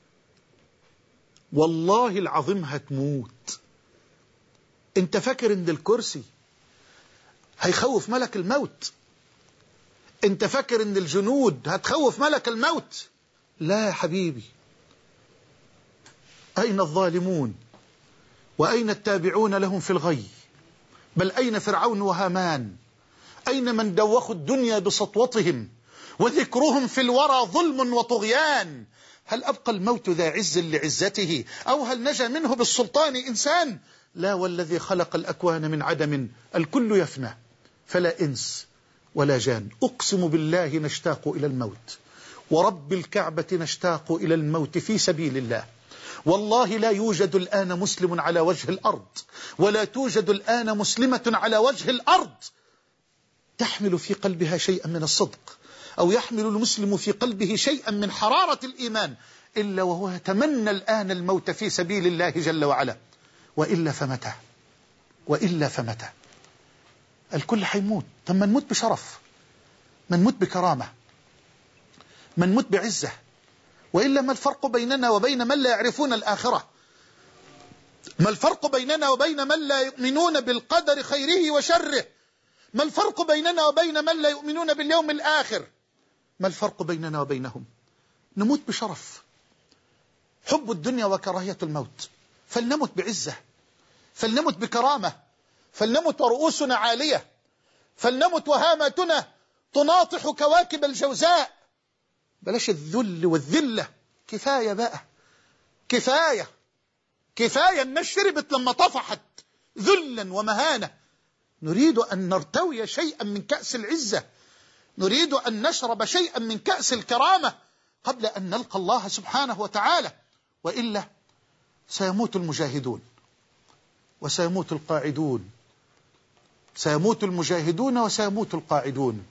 والله العظيم هتموت. انت فاكر ان الكرسي هيخوف ملك الموت؟ انت فاكر ان الجنود هتخوف ملك الموت؟ لا يا حبيبي. أين الظالمون وأين التابعون لهم في الغي؟ بل أين فرعون وهامان؟ أين من دوخوا الدنيا بسطوتهم وذكرهم في الورى ظلم وطغيان؟ هل أبقى الموت ذا عز لعزته أو هل نجا منه بالسلطان إنسان؟ لا، والذي خلق الأكوان من عدم الكل يفنى فلا إنس ولا جان. أقسم بالله نشتاق إلى الموت، ورب الكعبة نشتاق إلى الموت في سبيل الله. والله لا يوجد الآن مسلم على وجه الأرض ولا توجد الآن مسلمة على وجه الأرض تحمل في قلبها شيئا من الصدق أو يحمل المسلم في قلبه شيئا من حرارة الإيمان إلا وهو يتمنى الآن الموت في سبيل الله جل وعلا. وإلا فمتى؟ وإلا فمتى؟ الكل حيموت. طب ما نموت بشرف، ما نموت بكرامة، ما نموت بعزة. وإلا ما الفرق بيننا وبين من لا يعرفون الآخرة؟ ما الفرق بيننا وبين من لا يؤمنون بالقدر خيره وشره؟ ما الفرق بيننا وبين من لا يؤمنون باليوم الآخر؟ ما الفرق بيننا وبينهم؟ نموت بشرف. حب الدنيا وكراهية الموت. فلنمت بعزة، فلنمت بكرامة، فلنمت ورؤوسنا عالية، فلنمت وهاماتنا تناطح كواكب الجوزاء. بلاش الذل والذلة. كفاية بقى، كفاية كفاية. الناس شربت لما طفحت ذلا ومهانة. نريد أن نرتوي شيئا من كأس العزة، نريد أن نشرب شيئا من كأس الكرامة قبل أن نلقى الله سبحانه وتعالى. وإلا سيموت المجاهدون وسيموت القاعدون، سيموت المجاهدون وسيموت القاعدون،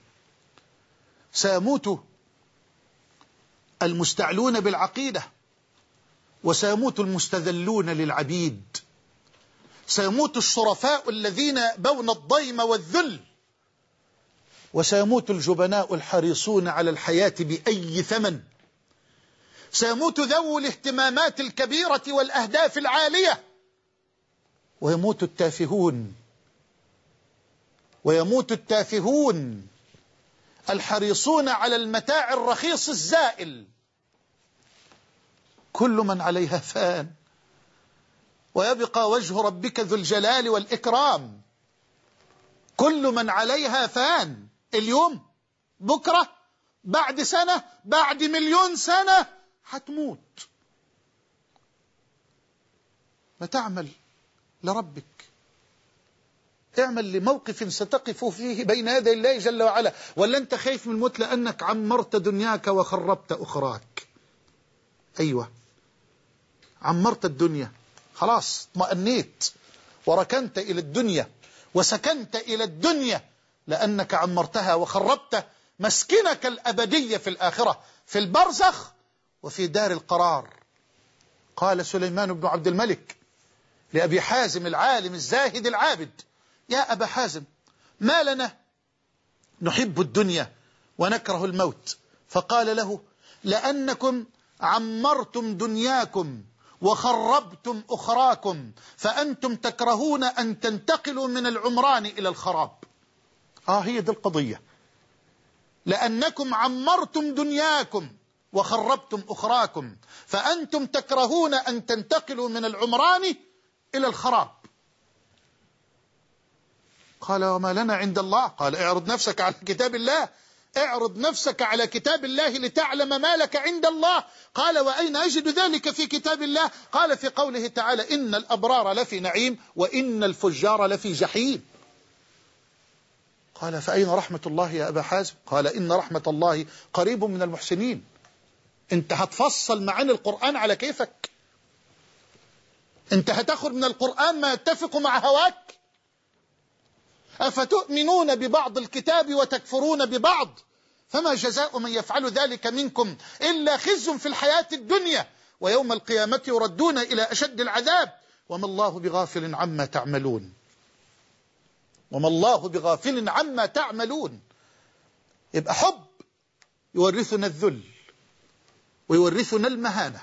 سيموت المستعلون بالعقيدة وسيموت المستذلون للعبيد، سيموت الشرفاء الذين بون الضيم والذل، وسيموت الجبناء الحريصون على الحياة بأي ثمن، سيموت ذو الاهتمامات الكبيرة والأهداف العالية، ويموت التافهون، ويموت التافهون الحريصون على المتاع الرخيص الزائل. كل من عليها فان ويبقى وجه ربك ذو الجلال والإكرام. كل من عليها فان. اليوم، بكرة، بعد سنة، بعد مليون سنة هتموت. ما تعمل لربك، اعمل لموقف ستقف فيه بين يدي الله جل وعلا. ولا انت خايف من الموت لأنك عمرت دنياك وخربت أخراك؟ أيوة، عمرت الدنيا، خلاص اطمأنيت وركنت إلى الدنيا وسكنت إلى الدنيا لأنك عمرتها وخربت مسكنك الأبدية في الآخرة، في البرزخ وفي دار القرار. قال سليمان بن عبد الملك لأبي حازم العالم الزاهد العابد: يا أبا حازم، ما لنا نحب الدنيا ونكره الموت؟ فقال له: لأنكم عمرتم دنياكم وخربتم أخراكم، فأنتم تكرهون أن تنتقلوا من العمران إلى الخراب. هي دي القضية. لأنكم عمرتم دنياكم وخربتم أخراكم، فأنتم تكرهون أن تنتقلوا من العمران إلى الخراب. قال: وما لنا عند الله؟ قال: اعرض نفسك على كتاب الله اعرض نفسك على كتاب الله لتعلم ما لك عند الله. قال وأين أجد ذلك في كتاب الله؟ قال في قوله تعالى إن الأبرار لفي نعيم وإن الفجار لفي جحيم. قال فأين رحمة الله يا أبا حازم؟ قال إن رحمة الله قريب من المحسنين. انت هتفصل معاني القرآن على كيفك، انت هتاخد من القرآن ما يتفق مع هواك. أفتؤمنون ببعض الكتاب وتكفرون ببعض فما جزاء من يفعل ذلك منكم إلا خزي في الحياة الدنيا ويوم القيامة يردون إلى أشد العذاب وما الله بغافل عما تعملون. وما الله بغافل عما تعملون. يبقى حب يورثنا الذل ويورثنا المهانة.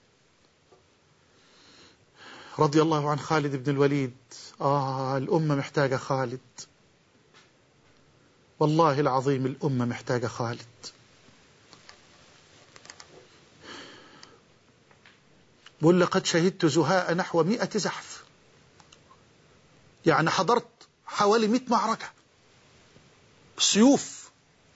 رضي الله عن خالد بن الوليد. الأمة محتاجة خالد، والله العظيم الأمة محتاجة خالد. بقول لقد شهدت زهاء نحو 100 زحف، يعني حضرت حوالي 100 معركة سيوف،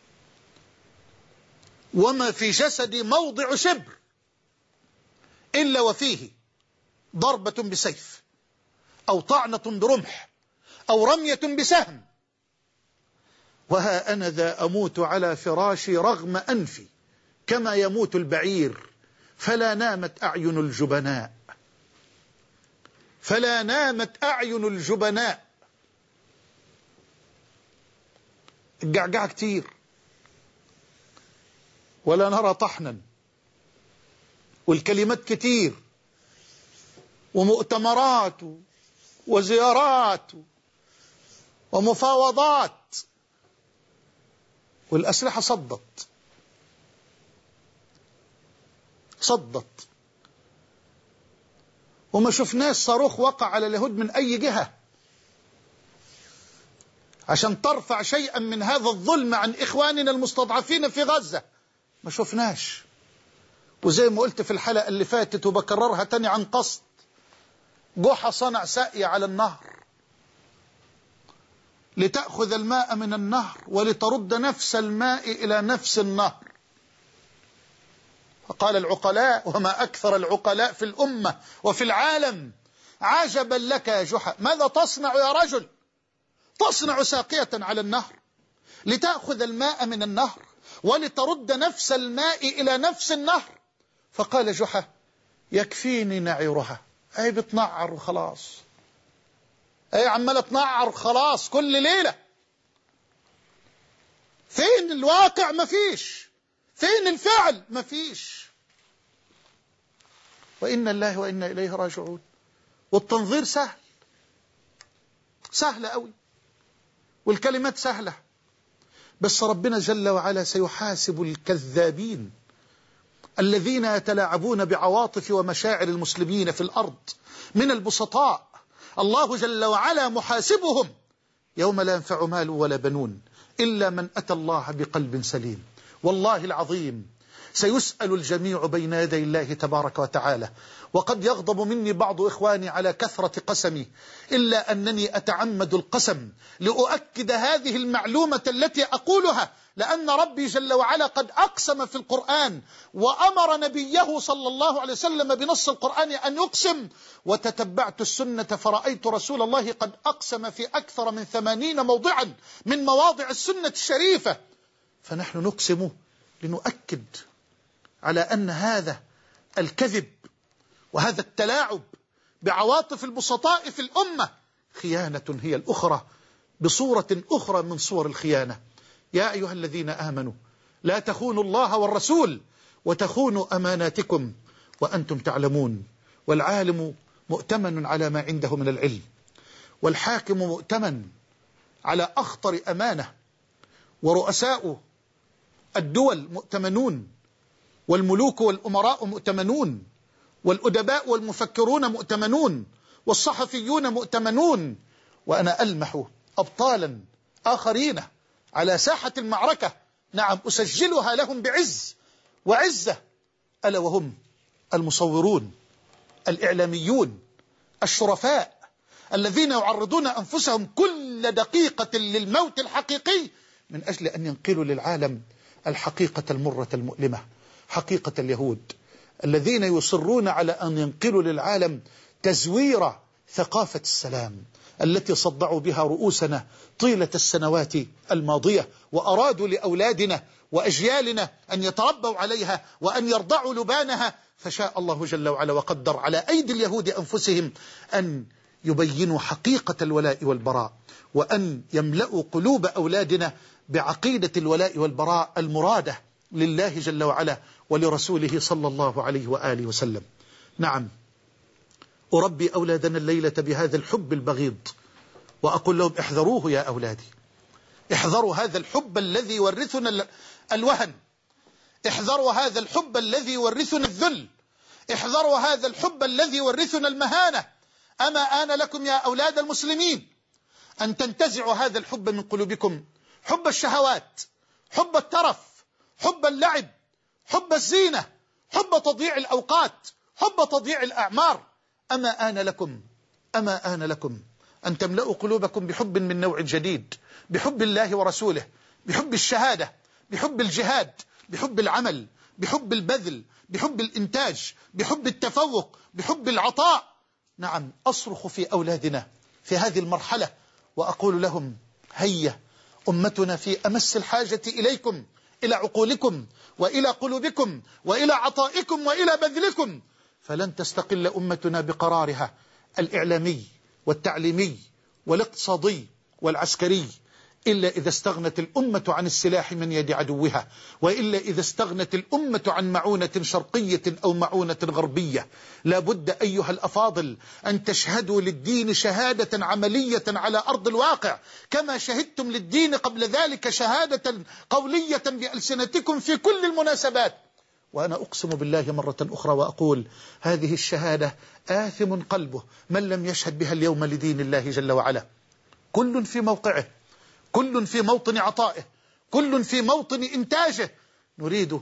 وما في جسدي موضع شبر إلا وفيه ضربة بسيف أو طعنة برمح أو رمية بسهم، وها أنا ذا أموت على فراشي رغم أنفي كما يموت البعير، فلا نامت أعين الجبناء، فلا نامت أعين الجبناء. الجعجعة كتير ولا نرى طحنا، والكلمات كتير ومؤتمرات وزيارات ومفاوضات، والأسلحة صدت وما شفناش صاروخ وقع على اليهود من أي جهة عشان ترفع شيئا من هذا الظلم عن إخواننا المستضعفين في غزة، ما شفناش. وزي ما قلت في الحلقة اللي فاتت وبكررها تاني عن قصد، جحا صنع ساقية على النهر لتأخذ الماء من النهر ولترد نفس الماء إلى نفس النهر. فقال العقلاء، وما أكثر العقلاء في الأمة وفي العالم، عجبا لك يا جحا، ماذا تصنع يا رجل؟ تصنع ساقية على النهر لتأخذ الماء من النهر ولترد نفس الماء إلى نفس النهر. فقال جحا يكفيني نعيرها، أي بتنعر وخلاص، أي عمالة تنعر خلاص كل ليلة. فين الواقع؟ مفيش. فين الفعل؟ مفيش. وإنا الله وإنا إليه راجعون. والتنظير سهل قوي، والكلمات سهلة، بس ربنا جل وعلا سيحاسب الكذابين الذين يتلاعبون بعواطف ومشاعر المسلمين في الأرض من البسطاء. الله جل وعلا محاسبهم يوم لا ينفع مال ولا بنون إلا من أتى الله بقلب سليم. والله العظيم سيسأل الجميع بين يدي الله تبارك وتعالى. وقد يغضب مني بعض إخواني على كثرة قسمي، إلا أنني أتعمد القسم لأؤكد هذه المعلومة التي أقولها، لأن ربي جل وعلا قد أقسم في القرآن وأمر نبيه صلى الله عليه وسلم بنص القرآن أن يقسم. وتتبعت السنة فرأيت رسول الله قد أقسم في أكثر من 80 موضعا من مواضع السنة الشريفة. فنحن نقسم لنؤكد على أن هذا الكذب وهذا التلاعب بعواطف البسطاء في الأمة خيانة هي الأخرى بصورة أخرى من صور الخيانة. يا أيها الذين آمنوا لا تخونوا الله والرسول وتخونوا أماناتكم وأنتم تعلمون. والعالم مؤتمن على ما عنده من العلم، والحاكم مؤتمن على أخطر أمانة، ورؤساء الدول مؤتمنون، والملوك والأمراء مؤتمنون، والأدباء والمفكرون مؤتمنون، والصحفيون مؤتمنون. وأنا ألمح أبطالا آخرين على ساحة المعركة، نعم أسجلها لهم بعز وعزة، ألا وهم المصورون، الإعلاميون، الشرفاء، الذين يعرضون أنفسهم كل دقيقة للموت الحقيقي من أجل أن ينقلوا للعالم الحقيقة المرة المؤلمة، حقيقة اليهود الذين يصرون على أن ينقلوا للعالم تزوير ثقافة السلام التي صدعوا بها رؤوسنا طيلة السنوات الماضية، وأرادوا لأولادنا وأجيالنا أن يتربوا عليها وأن يرضعوا لبانها. فشاء الله جل وعلا وقدر على أيدي اليهود أنفسهم أن يبينوا حقيقة الولاء والبراء، وأن يملأوا قلوب أولادنا بعقيدة الولاء والبراء المرادة لله جل وعلا ولرسوله صلى الله عليه وآله وسلم. نعم، أربي أولادنا الليلة بهذا الحب البغيض، وأقول لهم احذروه يا أولادي، احذروا هذا الحب الذي يورثنا الوهن، احذروا هذا الحب الذي يورثنا الذل، احذروا هذا الحب الذي يورثنا المهانة. أما آن لكم يا أولاد المسلمين أن تنتزعوا هذا الحب من قلوبكم، حب الشهوات، حب الترف، حب اللعب، حب الزينة، حب تضييع الأوقات، حب تضييع الأعمار. أما آن لكم أن تملأوا قلوبكم بحب من نوع جديد، بحب الله ورسوله، بحب الشهادة، بحب الجهاد، بحب العمل، بحب البذل، بحب الإنتاج، بحب التفوق، بحب العطاء. نعم، أصرخ في أولادنا في هذه المرحلة وأقول لهم هيا، أمتنا في أمس الحاجة إليكم، إلى عقولكم وإلى قلوبكم وإلى عطائكم وإلى بذلكم. فلن تستقل أمتنا بقرارها الإعلامي والتعليمي والاقتصادي والعسكري إلا إذا استغنت الأمة عن السلاح من يد عدوها، وإلا إذا استغنت الأمة عن معونة شرقية أو معونة غربية. لا بد أيها الأفاضل أن تشهدوا للدين شهادة عملية على أرض الواقع، كما شهدتم للدين قبل ذلك شهادة قولية بألسنتكم في كل المناسبات. وأنا أقسم بالله مرة أخرى وأقول هذه الشهادة آثم قلبه من لم يشهد بها اليوم لدين الله جل وعلا. كل في موقعه، كل في موطن عطائه، كل في موطن إنتاجه. نريد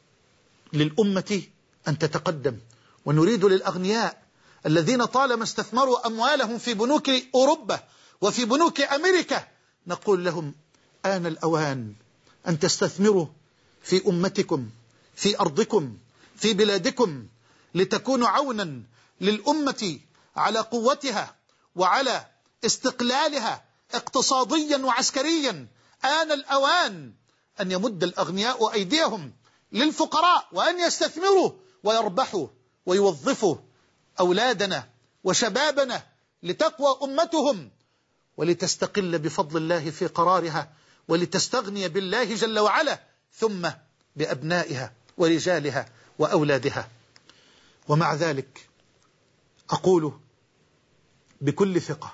للأمة أن تتقدم، ونريد للأغنياء الذين طالما استثمروا أموالهم في بنوك أوروبا وفي بنوك أمريكا، نقول لهم آن الأوان أن تستثمروا في أمتكم، في أرضكم، في بلادكم، لتكونوا عونا للأمة على قوتها وعلى استقلالها اقتصاديا وعسكريا. آن الأوان أن يمد الأغنياء أيديهم للفقراء وأن يستثمروا ويربحوا ويوظفوا أولادنا وشبابنا لتقوى أمتهم ولتستقل بفضل الله في قرارها، ولتستغني بالله جل وعلا ثم بأبنائها ورجالها وأولادها. ومع ذلك أقول بكل ثقة،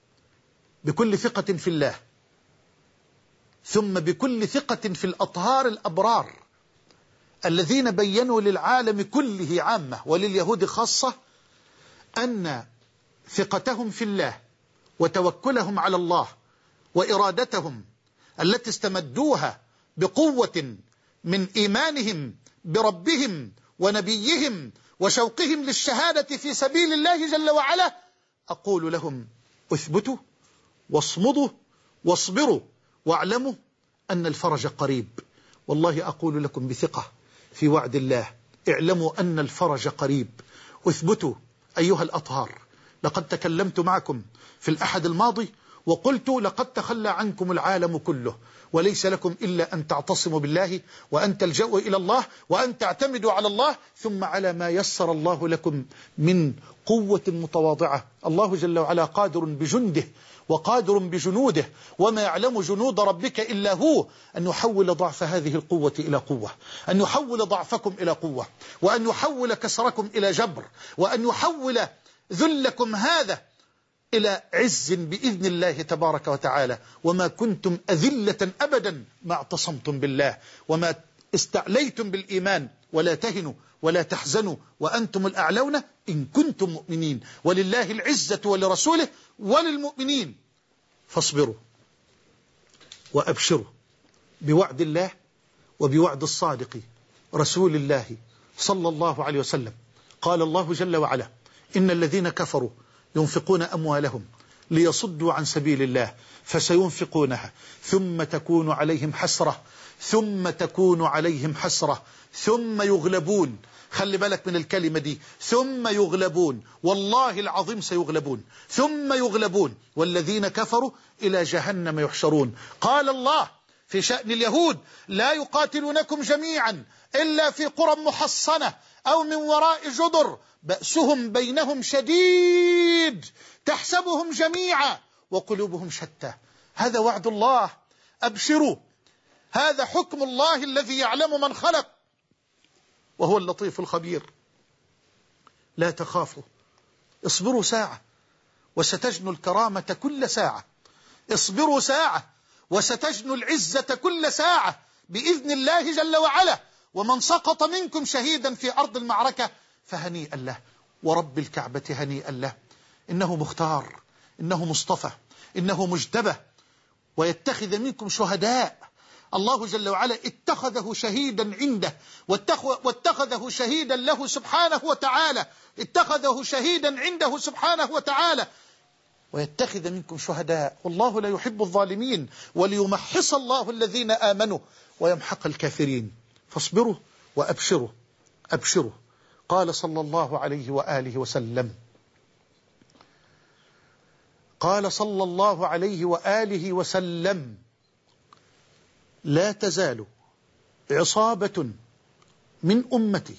بكل ثقة في الله، ثم بكل ثقة في الأطهار الأبرار الذين بينوا للعالم كله عامة ولليهود خاصة أن ثقتهم في الله وتوكلهم على الله وإرادتهم التي استمدوها بقوة من إيمانهم بربهم ونبيهم وشوقهم للشهادة في سبيل الله جل وعلا، أقول لهم اثبتوا واصمدوا واصبروا واعلموا أن الفرج قريب. والله أقول لكم بثقة في وعد الله، اعلموا أن الفرج قريب. اثبتوا أيها الأطهار. لقد تكلمت معكم في الأحد الماضي وقلت لقد تخلى عنكم العالم كله، وليس لكم إلا أن تعتصموا بالله وأن تلجأوا إلى الله وأن تعتمدوا على الله، ثم على ما يسر الله لكم من قوة متواضعة. الله جل وعلا قادر بجنده وقادر بجنوده، وما يعلم جنود ربك إلا هو. أن يحول ضعف هذه القوة إلى قوة، أن يحول ضعفكم إلى قوة، وأن يحول كسركم إلى جبر، وأن يحول ذلكم هذا إلى عز بإذن الله تبارك وتعالى. وما كنتم أذلة أبدا ما اعتصمتم بالله وما استعليتم بالإيمان، ولا تهنوا ولا تحزنوا وأنتم الأعلون إن كنتم مؤمنين، ولله العزة ولرسوله وللمؤمنين. فاصبروا وأبشروا بوعد الله وبوعد الصادق رسول الله صلى الله عليه وسلم. قال الله جل وعلا إن الذين كفروا ينفقون أموالهم ليصدوا عن سبيل الله فسينفقونها ثم تكون عليهم حسرة ثم تكون عليهم حسرة ثم يغلبون. خلي بالك من الكلمة دي، ثم يغلبون، والله العظيم سيغلبون، ثم يغلبون والذين كفروا إلى جهنم يحشرون. قال الله في شأن اليهود: لا يقاتلونكم جميعا إلا في قرى محصنة أو من وراء جدر بأسهم بينهم شديد تحسبهم جميعا وقلوبهم شتى. هذا وعد الله، أبشروا، هذا حكم الله الذي يعلم من خلق وهو اللطيف الخبير. لا تخافوا، اصبروا ساعة وستجنوا الكرامة كل ساعة، اصبروا ساعة وستجنوا العزة كل ساعة بإذن الله جل وعلا. ومن سقط منكم شهيدا في أرض المعركة فهنيئا له، ورب الكعبة هنيئا له، إنه مختار، إنه مصطفى، إنه مجتبى، ويتخذ منكم شهداء. الله جل وعلا اتخذه شهيدا عنده، واتخذه شهيدا له سبحانه وتعالى، اتخذه شهيدا عنده سبحانه وتعالى، ويتخذ منكم شهداء، والله لا يحب الظالمين، وليمحص الله الذين آمنوا ويمحق الكافرين. فاصبروا وأبشروا، أبشروا. قال صلى الله عليه وآله وسلم، قال صلى الله عليه وآله وسلم: لا تزال عصابة من أمتي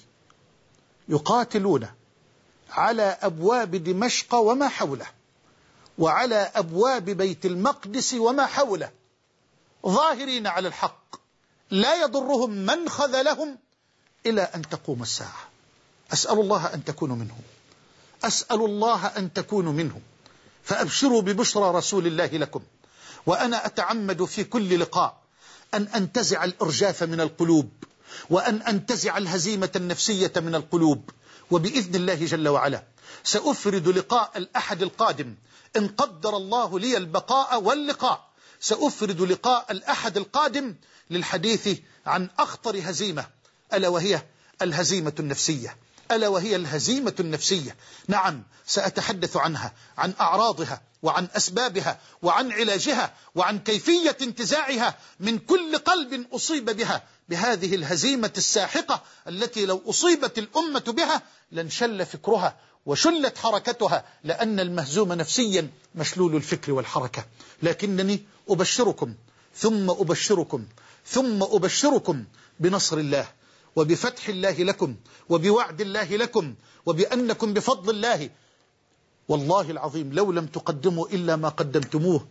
يقاتلون على أبواب دمشق وما حوله، وعلى أبواب بيت المقدس وما حوله، ظاهرين على الحق، لا يضرهم من خذلهم إلى أن تقوم الساعة. أسأل الله أن تكونوا منهم، أسأل الله أن تكونوا منهم. فأبشروا ببشرى رسول الله لكم. وأنا أتعمد في كل لقاء أن أنتزع الإرجاف من القلوب، وأن أنتزع الهزيمة النفسية من القلوب. وبإذن الله جل وعلا سأفرد لقاء الأحد القادم إن قدر الله لي البقاء واللقاء، سأفرد لقاء الأحد القادم للحديث عن أخطر هزيمة، ألا وهي الهزيمة النفسية، ألا وهي الهزيمة النفسية. نعم، سأتحدث عنها، عن أعراضها، وعن أسبابها، وعن علاجها، وعن كيفية انتزاعها من كل قلب أصيب بها، بهذه الهزيمة الساحقة التي لو أصيبت الأمة بها لانشل فكرها وشلت حركتها، لأن المهزوم نفسيا مشلول الفكر والحركة. لكنني أبشركم ثم أبشركم ثم أبشركم بنصر الله، وبفتح الله لكم، وبوعد الله لكم، وبأنكم بفضل الله، والله العظيم لو لم تقدموا إلا ما قدمتموه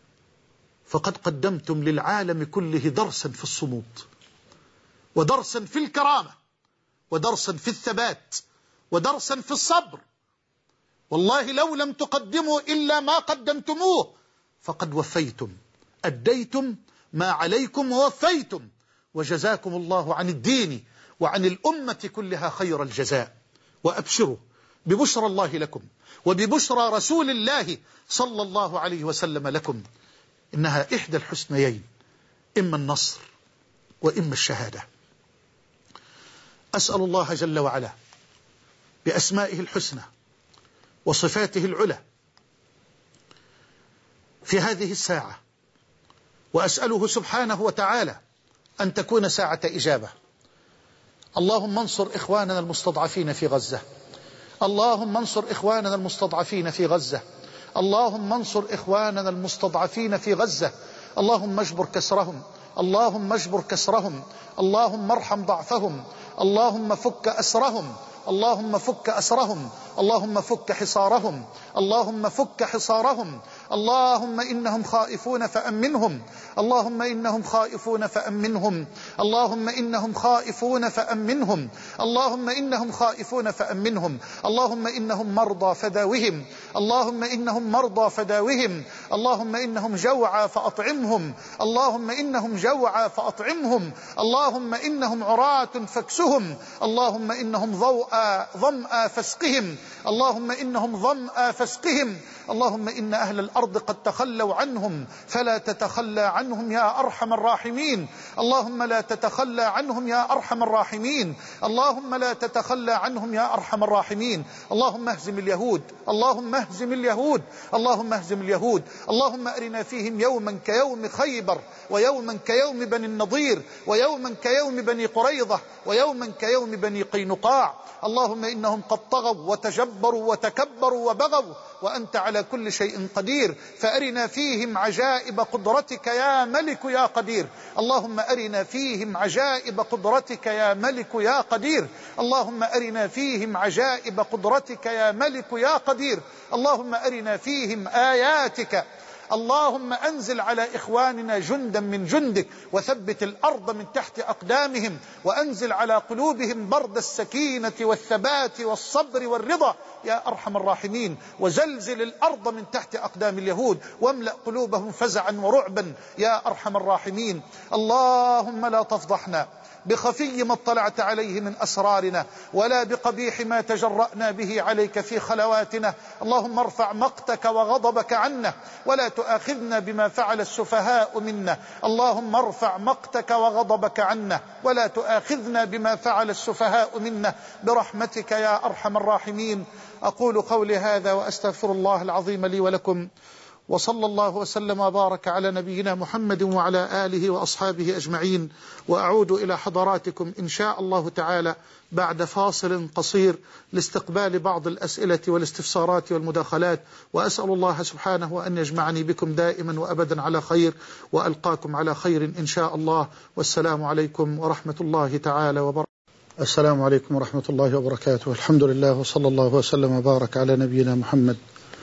فقد قدمتم للعالم كله درسا في الصمود، ودرسا في الكرامة، ودرسا في الثبات، ودرسا في الصبر. والله لو لم تقدموا إلا ما قدمتموه فقد وفيتم، أديتم ما عليكم ووفيتم، وجزاكم الله عن الدين وعن الأمة كلها خير الجزاء. وأبشروا ببشرى الله لكم، وببشرى رسول الله صلى الله عليه وسلم لكم، إنها إحدى الحسنيين، إما النصر وإما الشهادة. أسأل الله جل وعلا بأسمائه الحسنى وصفاته العلى في هذه الساعة، وأسأله سبحانه وتعالى أن تكون ساعة إجابة. اللهم انصر إخواننا المستضعفين في غزة، اللهم انصر إخواننا المستضعفين في غزة، اللهم انصر إخواننا المستضعفين في غزة، اللهم اجبر كسرهم، اللهم اجبر كسرهم، اللهم ارحم ضعفهم، اللهم فك أسرهم، اللهم فك أسرهم، اللهم فك حصارهم، اللهم فك حصارهم، اللهم إنهم خائفون فأمنهم، اللهم إنهم خائفون فأمنهم، اللهم إنهم خائفون فأمنهم، اللهم إنهم خائفون فأمنهم، اللهم إنهم مرضى فداوهم، اللهم إنهم مرضى فداوهم، اللهم إنهم جوعى فأطعمهم، اللهم إنهم جوعى فأطعمهم، اللهم إنهم عراة فاكسهم، اللهم إنهم ظمأ فاسقهم، اللهم إنهم ظمأ فاسقهم، اللهم إن أهل الأرض الأرض قد تخلوا عنهم فلا تتخلى عنهم يا أرحم الراحمين. اللهم لا تتخلى عنهم يا أرحم الراحمين. اللهم لا تتخلى عنهم يا أرحم الراحمين. اللهم اهزم اليهود، اللهم اهزم اليهود، اللهم اهزم اليهود. اللهم أرنا فيهم يوما كيوم خيبر، ويوما كيوم بني النضير، ويوما كيوم بني قريظة، ويوما كيوم بني قينقاع. اللهم إنهم قد طغوا وتجبروا وتكبروا وبغوا، وأنت على كل شيء قدير، فأرنا فيهم عجائب قدرتك يا ملك يا قدير. اللهم أرنا فيهم عجائب قدرتك يا ملك يا قدير. اللهم أرنا فيهم عجائب قدرتك يا ملك يا قدير. اللهم أرنا فيهم آياتك. اللهم أنزل على إخواننا جندا من جندك، وثبت الأرض من تحت أقدامهم، وأنزل على قلوبهم برد السكينة والثبات والصبر والرضا يا أرحم الراحمين. وزلزل الأرض من تحت أقدام اليهود، واملأ قلوبهم فزعا ورعبا يا أرحم الراحمين. اللهم لا تفضحنا بخفي ما اطلعت عليه من أسرارنا، ولا بقبيح ما تجرأنا به عليك في خلواتنا. اللهم ارفع مقتك وغضبك عنا، ولا تؤاخذنا بما فعل السفهاء منا. اللهم ارفع مقتك وغضبك عنا، ولا تؤاخذنا بما فعل السفهاء منا، برحمتك يا أرحم الراحمين. أقول قولي هذا وأستغفر الله العظيم لي ولكم، وصلى الله وسلم وبارك على نبينا محمد وعلى آله وأصحابه أجمعين. وأعود إلى حضراتكم إن شاء الله تعالى بعد فاصل قصير لاستقبال بعض الأسئلة والاستفسارات والمداخلات، وأسأل الله سبحانه أن يجمعني بكم دائما وأبدا على خير، وألقاكم على خير إن شاء الله. والسلام عليكم ورحمة الله تعالى وبركاته. السلام عليكم ورحمة الله وبركاته. الحمد لله، وصلى الله وسلم وبارك على نبينا محمد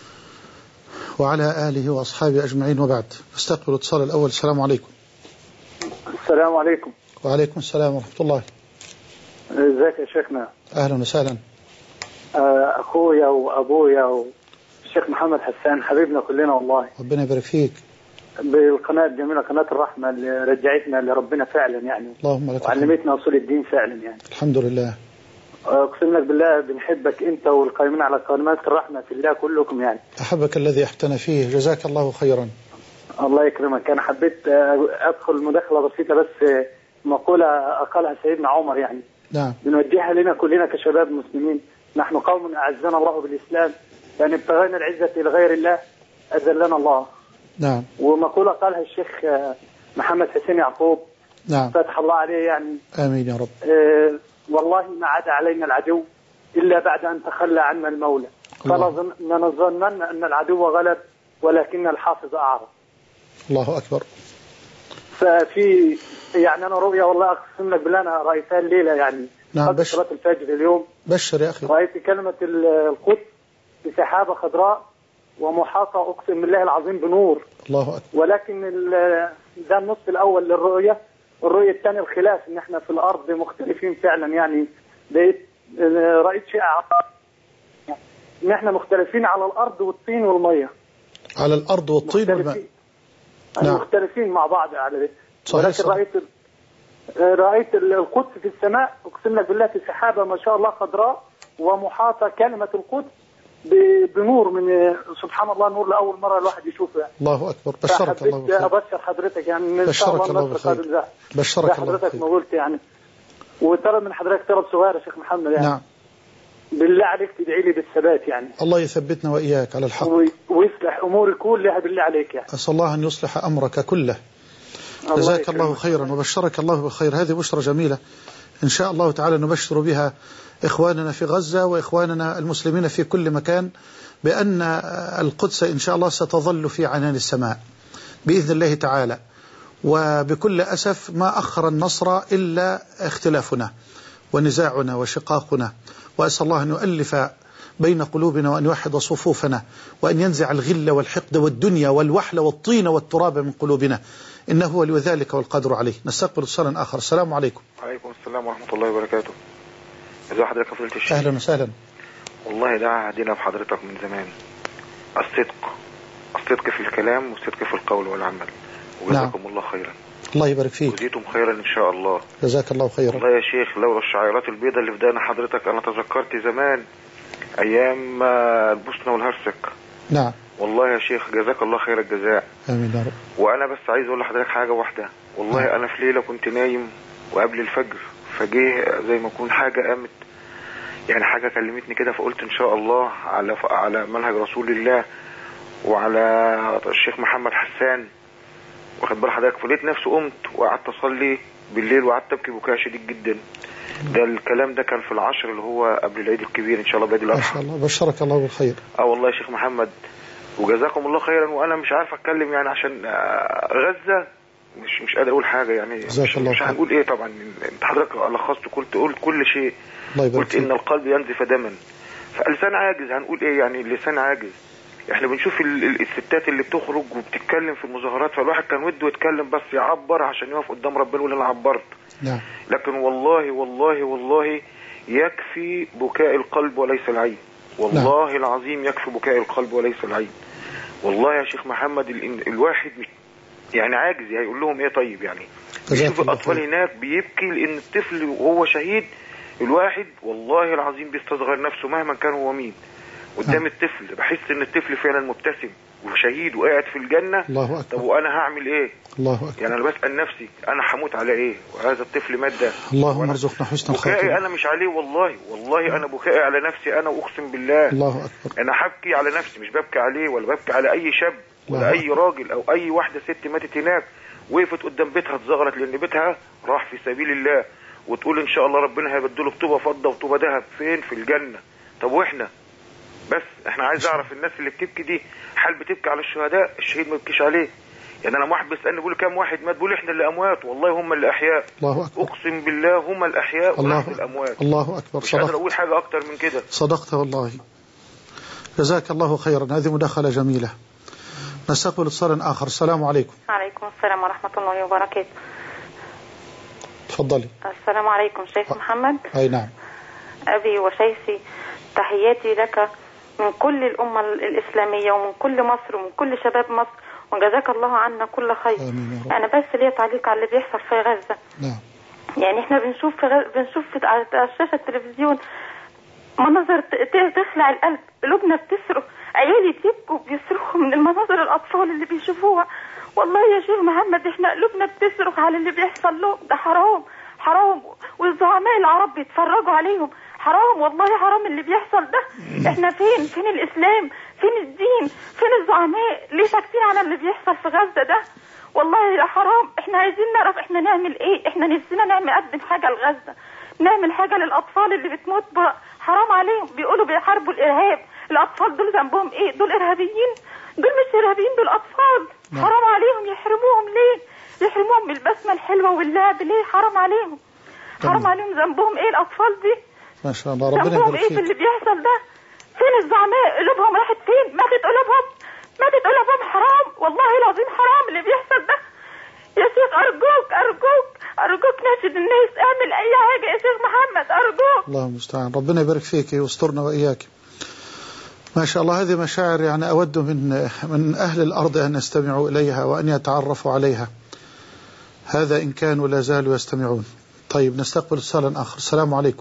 وعلى آله وأصحابه أجمعين، وبعد. استقبل الاتصال الأول. السلام عليكم. السلام عليكم. وعليكم السلام ورحمة الله. ازيك يا شيخنا؟ أهلا وسهلا. أخويا وأبويا والشيخ محمد حسان حبيبنا كلنا والله. ربنا يبارك فيك. بالقناة الجميلة قناة الرحمة اللي رجعتنا لربنا فعلا يعني، اللهم لك وعلمتنا أصول الدين فعلا يعني. الحمد لله. أقسم لك بالله بنحبك أنت والقائمين على قناة الرحمة في الله كلكم يعني. أحبك الذي أحبتنا فيه، جزاك الله خيرا. الله يكرمك. أنا حبيت أدخل مداخلة بسيطة بس مقولة أقالها سيدنا عمر يعني. نعم. بنوجهها لنا كلنا كشباب مسلمين. نحن قوم أعزنا الله بالإسلام، يعني ابتغينا العزة لغير الله أذلنا الله. نعم. ومقولة قالها الشيخ محمد حسين يعقوب. نعم. فتح الله عليه يعني. آمين يا رب. والله ما عاد علينا العدو إلا بعد أن تخلى عنا المولى، فلنظنن أن العدو غلب ولكن الحافظ أعرض. الله أكبر. ففي يعني أنا رؤيا والله أقسم لك بالله أنا رأيتها الليلة يعني. نعم. قبل صلاة الفجر اليوم. بشر يا أخي. رأيت كلمة القدس بسحابة خضراء ومحاطة أقسم بالله العظيم بنور. الله أكبر. ولكن ده النصف الأول للرؤية. الرؤية الثانية الخلاف إن إحنا في الأرض مختلفين فعلا يعني. رأيت شيء إن إحنا مختلفين على الأرض والطين والمية. على الأرض والطين والماء. نعم. مختلفين مع بعض على ده. ولكن رأيت القدس في السماء أقسم لك بالله في سحابة ما شاء الله خضراء ومحاطة كلمة القدس بنور من سبحان الله، نور لأول مرة الواحد يشوفه يعني. الله أكبر. بشرك الله بخير. أبشر حضرتك يعني إن شاء الله بخير. بشرك الله حضرتك ما قلت يعني. وطلب من حضرتك طلب صغير يا شيخ محمد يعني. نعم. بالله عليك تدعي لي بالثبات يعني. الله يثبتنا وإياك على الحق ويصلح أموري كلها بالله عليك يعني. أسأل الله أن يصلح أمرك كله. جزاك الله خيرا وبشرك الله بالخير. هذه بشرى جميلة إن شاء الله تعالى نبشر بها إخواننا في غزة وإخواننا المسلمين في كل مكان بأن القدس إن شاء الله ستظل في عنان السماء بإذن الله تعالى. وبكل أسف ما أخر النصر إلا اختلافنا ونزاعنا وشقاقنا، وأسأل الله أن يؤلف بين قلوبنا وأن يوحد صفوفنا وأن ينزع الغل والحقد والدنيا والوحل والطين والتراب من قلوبنا، إنه ولي ذلك والقادر عليه. نستقبل اتصالا آخر. السلام عليكم. وعليكم السلام ورحمة الله وبركاته. ازي حضرتك يا فضيلة الشيخ؟ أهلا وسهلا. والله ده عهدنا بحضرتك من زمان، الصدق في الكلام والصدق في القول والعمل، وجزاكم الله خيرا. الله يبارك فيك. وزيتم خيرا إن شاء الله. جزاك الله خيرا. والله يا شيخ لولا الشعيرات البيضاء اللي في دقن حضرتك أنا تذكرت زمان أيام البوسنة والهرسك. نعم. والله يا شيخ جزاك الله خير الجزاء. آمين يا رب. وأنا بس عايز أقول لحضرتك حاجة واحدة. والله أنا في ليلة كنت نايم وقبل الفجر فجيه زي ما يكون حاجة قامت، يعني حاجة كلمتني كده، فقلت إن شاء الله على منهج رسول الله وعلى الشيخ محمد حسان، واخد بال حضرتك. فلقيت نفسي قمت وقعدت أصلي بالليل وقعدت أبكي بكاء شديد جدا. ده الكلام ده كان في العشر اللي هو قبل العيد الكبير إن شاء الله بعيد الأضحى. ما شاء الله، بشرك الله بالخير. والله يا شيخ محمد وجزاكم الله خيرا. وأنا مش عارف أتكلم يعني عشان غزة مش قادر أقول حاجة يعني. مش هنقول إيه طبعا. أنت حضرتك لخصت قلت كل شيء. قلت إن القلب ينزف دما، فاللسان عاجز. هنقول إيه يعني؟ اللسان عاجز. احنا بنشوف الستات اللي بتخرج وبتتكلم في المظاهرات، فالواحد كان وده يتكلم بس يعبر عشان يقف قدام ربنا يقول انا عبرت. نعم. لكن والله والله والله يكفي بكاء القلب وليس العين. والله العظيم يكفي بكاء القلب وليس العين. والله يا شيخ محمد الواحد يعني عاجز. هيقول لهم ايه طيب يعني؟ بيشوف الاطفال هناك بيبكي لان الطفل وهو شهيد. الواحد والله العظيم بيستصغر نفسه مهما كان هو مين قدام الطفل. بحس ان الطفل فعلا مبتسم وشهيد وقاعد في الجنة. الله أكبر. طب وانا هعمل ايه؟ الله أكبر. يعني انا بسأل نفسي انا هموت على ايه وهذا الطفل مات ده؟ اللهم ارزقنا حسن الخاتمة. بكائي انا مش عليه والله انا بكائي على نفسي انا، واقسم بالله. الله أكبر. انا حبكي على نفسي، مش ببكي عليه ولا ببكي على اي شاب ولا اي راجل او اي واحدة ست ماتت هناك وقفت قدام بيتها اتزغرت لان بيتها راح في سبيل الله، وتقول ان شاء الله ربنا هيبدله بطوبة فضة وطوبة ذهب فين؟ في الجنة. طب واحنا بس احنا عايز اعرف الناس اللي بتبكي دي هل بتبكي على الشهداء؟ الشهيد ما بيبكيش عليه. يعني انا واحد بيسالني بيقول كام واحد مات، بيقول احنا اللي اموات. والله هم اللي احياء. الله أكبر. اقسم بالله هم الاحياء ونحن الاموات. الله اكبر. مش قادر اقول حاجه اكتر من كده. صدقت والله. جزاك الله خيرا. هذه مداخله جميله. نستقبل اتصال اخر. السلام عليكم. وعليكم السلام ورحمه الله وبركاته. تفضلي. السلام عليكم شيخ محمد. اي نعم. ابي وشيخي تحياتي لك من كل الأمة الإسلامية ومن كل مصر ومن كل شباب مصر، وجزاك الله عنا كل خير. أنا بس ليا تعليق على اللي بيحصل في غزة. نعم. يعني إحنا بنشوف على شاشة التلفزيون مناظر تخلع القلب، قلوبنا بتصرخ، عيالي بيبكوا بيصرخوا من المناظر الأطفال اللي بيشوفوها. والله يا شيخ محمد إحنا قلوبنا بتصرخ على اللي بيحصل لهم. ده حرام حرام، والزعماء العرب بيتفرجوا عليهم. حرام والله حرام اللي بيحصل ده. احنا فين الاسلام؟ فين الدين؟ فين الزعماء؟ ليه ساكتين على اللي بيحصل في غزة ده؟ والله حرام. احنا عايزين نعرف احنا نعمل ايه. احنا نفسنا نقدم حاجة لغزة، نعمل حاجة للاطفال اللي بتموت حرام عليهم. بيقولوا بيحاربوا الارهاب. الاطفال دول ذنبهم ايه؟ دول ارهابيين؟ دول مش ارهابيين، دول اطفال. حرام عليهم. يحرموهم ليه؟ يحرموهم من البسمة الحلوة واللعب ليه؟ حرام عليهم. حرام عليهم. ذنبهم ايه الاطفال دي؟ ما شاء الله ربنا يبارك فيك. ايه في اللي بيحصل ده؟ فين الزعماء؟ قلوبهم راحت فين؟ ماتت قلوبهم. حرام والله العظيم حرام اللي بيحصل ده. يا شيخ ارجوك ناشد الناس اعمل اي حاجة يا شيخ محمد ارجوك. الله المستعان. ربنا يبارك فيك ويسترنا واياك. ما شاء الله هذه مشاعر يعني اود من اهل الارض ان يستمعوا اليها وان يتعرفوا عليها. هذا ان كانوا لا زالوا يستمعون. طيب نستقبل اتصالا اخر. السلام عليكم.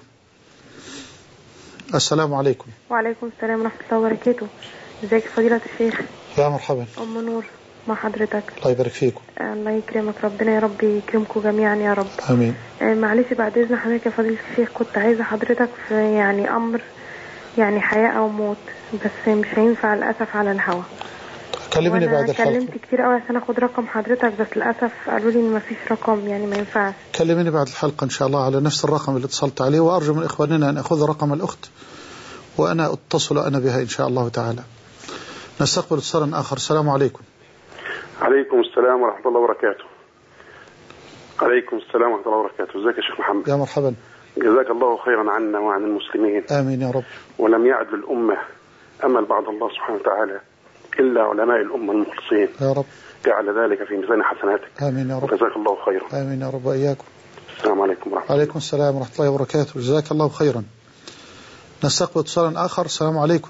السلام عليكم. وعليكم السلام ورحمة الله وبركاته. ازيك فضيلة الشيخ؟ يا مرحبا. أم نور مع حضرتك. الله يبارك فيكم. الله يكرمك. ربنا يا رب يكرمكم جميعا يا رب. امين. معلش بعد اذن حضرتك يا فضيلة الشيخ، كنت عايزة حضرتك في يعني امر يعني حياة او موت، بس مش هينفع للاسف على الهوا. كلميني بعد الحلقة. كلمت كتير قوي عشان اخد رقم حضرتك، بس للاسف قالوا لي ان مفيش رقم، يعني ما ينفعش. كلميني بعد الحلقة ان شاء الله على نفس الرقم اللي اتصلت عليه، وارجو من اخواننا ان اخذ رقم الاخت وانا اتصل انا بها ان شاء الله تعالى. نستقبل اتصالا اخر. السلام عليكم. عليكم السلام ورحمة الله وبركاته. عليكم السلام ورحمة الله وبركاته. ازيك يا شيخ محمد؟ يا مرحبا. جزاك الله خيرا عنا وعن المسلمين. آمين يا رب. ولم يعد للأمة أمل بعد الله سبحانه وتعالى إلا علماء الأمة المخلصين يا رب. جعل ذلك في ميزان حسناتك. آمين يا رب. وجزاك الله خيرا. آمين يا رب وإياكم. السلام عليكم ورحمة الله. عليكم السلام ورحمة الله وبركاته. جزاك الله خيرا. نستقبل اتصالا آخر. السلام عليكم.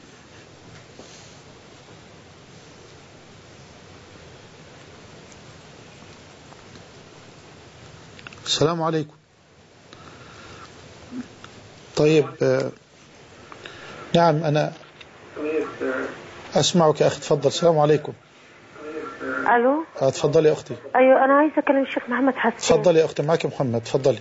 السلام عليكم. طيب نعم أنا أسمعك يا أخي، تفضل. السلام عليكم. الو. تفضلي يا أختي. ايوه انا عايزه اكلم الشيخ محمد حسان. تفضلي يا أختي، معك محمد، تفضلي.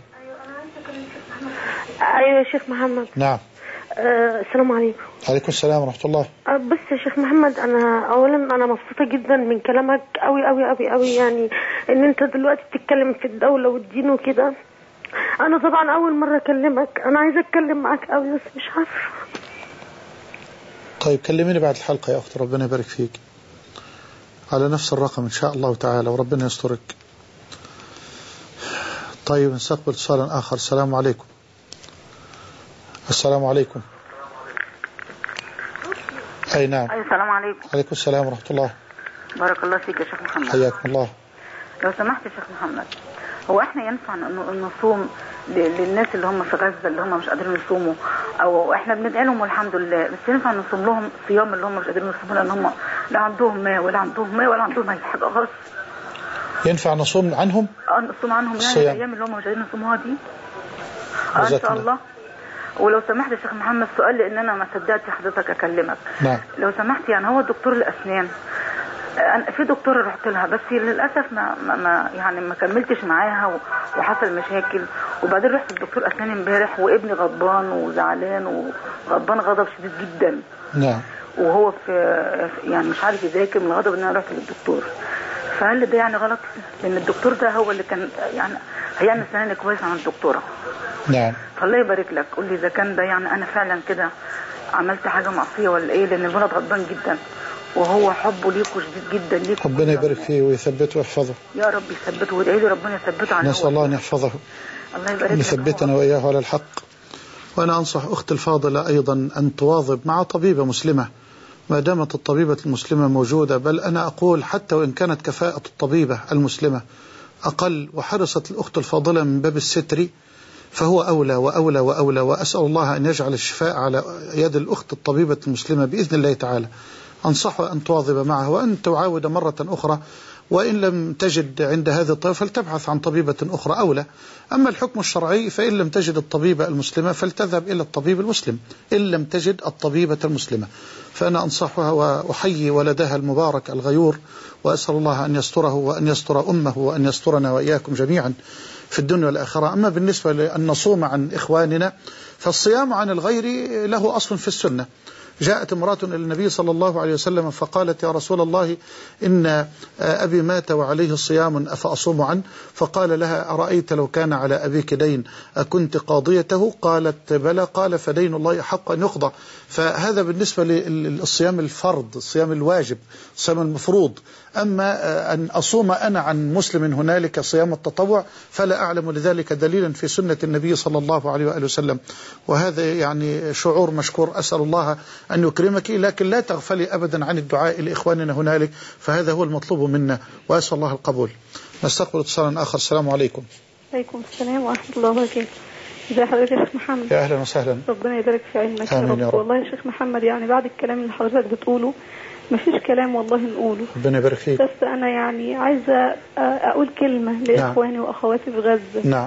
ايوه يا شيخ محمد. نعم. السلام عليكم. عليكم السلام ورحمة الله. بس يا شيخ محمد، اولا انا مبسوطه جدا من كلامك قوي قوي قوي قوي، يعني ان انت دلوقتي بتتكلم في الدوله والدين وكده. انا طبعا اول مره اكلمك، انا عايزه اتكلم معاك قوي بس مش عارفه. طيب كلميني بعد الحلقة يا أختي، ربنا يبارك فيك، على نفس الرقم إن شاء الله تعالى، وربنا يسترك. طيب نستقبل اتصالا آخر. السلام عليكم. السلام عليكم. أي نعم. أي السلام عليكم. عليكم السلام ورحمة الله. بارك الله فيك يا شيخ محمد. حياكم الله. لو سمحت يا شيخ محمد، هو احنا ينفع نصوم للناس اللي هم في غزة اللي هم مش قادرين يصوموا، او احنا بندعي لهم والحمد لله، بس ينفع نصوم لهم صيام اللي هم مش قادرين يصوموا لان هم لا عندهم ماء ولا عندهم ماء ولا عندهم اي حاجه خالص؟ ينفع نصوم عنهم؟ نصوم عنهم يعني الايام اللي هم مش قادرين يصوموها دي. ان شاء الله. ولو سمحت يا شيخ محمد سؤال، لان انا ما صدقت حضرتك اكلمك. نعم. لو سمحت، يعني هو دكتور الاسنان، أنا في دكتورة رحت لها بس للأسف ما كملتش معاها وحصل مشاكل، وبعدين رحت للدكتور أسنان امبارح وابني غضبان وزعلان وغضبان غضب شديد جدا. نعم. وهو في يعني مش عارف يذاكر من غضب ان انا رحت للدكتور. فهل ده يعني غلط؟ لان الدكتور ده هو اللي كان يعني هيعمل سناني كويس عن الدكتورة. نعم. فالله يبارك لك، قول لي اذا كان ده يعني انا فعلا كده عملت حاجة معصية ولا ايه، لان الولد غضبان جدا وهو حبه ليكوا شديد جدا ليكوا. ربنا يبارك فيه ويثبته ويحفظه. يا رب يثبته، وادعي له ربنا يثبته على نسأل الله أن يحفظه. الله يبارك له ويثبتنا وإياه على الحق. وأنا أنصح أخت الفاضلة أيضا أن تواظب مع طبيبة مسلمة ما دامت الطبيبة المسلمة موجودة، بل أنا أقول حتى وإن كانت كفاءة الطبيبة المسلمة أقل وحرصت الأخت الفاضلة من باب الستر، فهو أولى وأولى وأولى. وأسأل الله أن يجعل الشفاء على يد الأخت الطبيبة المسلمة بإذن الله تعالى. أنصحه أن تواظب معه وأن تعاود مرة أخرى، وإن لم تجد عند هذه الطبيبة فلتبحث عن طبيبة أخرى أولى. أما الحكم الشرعي فإن لم تجد الطبيبة المسلمة فلتذهب إلى الطبيب المسلم إن لم تجد الطبيبة المسلمة. فأنا أنصحها وأحيي ولدها المبارك الغيور، وأسأل الله أن يستره وأن يستر أمه وأن يسترنا وإياكم جميعا في الدنيا والآخرة. أما بالنسبة لأن نصوم عن إخواننا فالصيام عن الغير له أصل في السنة. جاءت امرأة إلى النبي صلى الله عليه وسلم فقالت: يا رسول الله إن أبي مات وعليه صيام أفأصوم عنه؟ فقال لها: أرأيت لو كان على أبيك دين أكنت قاضيته؟ قالت: بلى. قال: فدين الله حق أن يقضى. فهذا بالنسبة للصيام الفرض، الصيام الواجب، الصيام المفروض. أما أن أصوم أنا عن مسلم هنالك صيام التطوع فلا أعلم لذلك دليلا في سنة النبي صلى الله عليه وآله وسلم، وهذا يعني شعور مشكور. أسأل الله أن يكرمك، لكن لا تغفلي أبدا عن الدعاء لإخواننا هنالك، فهذا هو المطلوب منا، وأسأل الله القبول. نستقبل اتصالا آخر. السلام عليكم. عليكم السلام ورحمة الله وبركاته. ازي حضرتك يا شيخ محمد؟ يا أهلا وسهلا. ربنا يبارك في علمك. آمين يا رب. والله يا شيخ محمد يعني بعد الكلام اللي حضرتك بتقوله مفيش كلام والله نقوله. ربنا يبارك فيك. بس أنا يعني عايزة أقول كلمة لإخواني وأخواتي في غزة. نعم.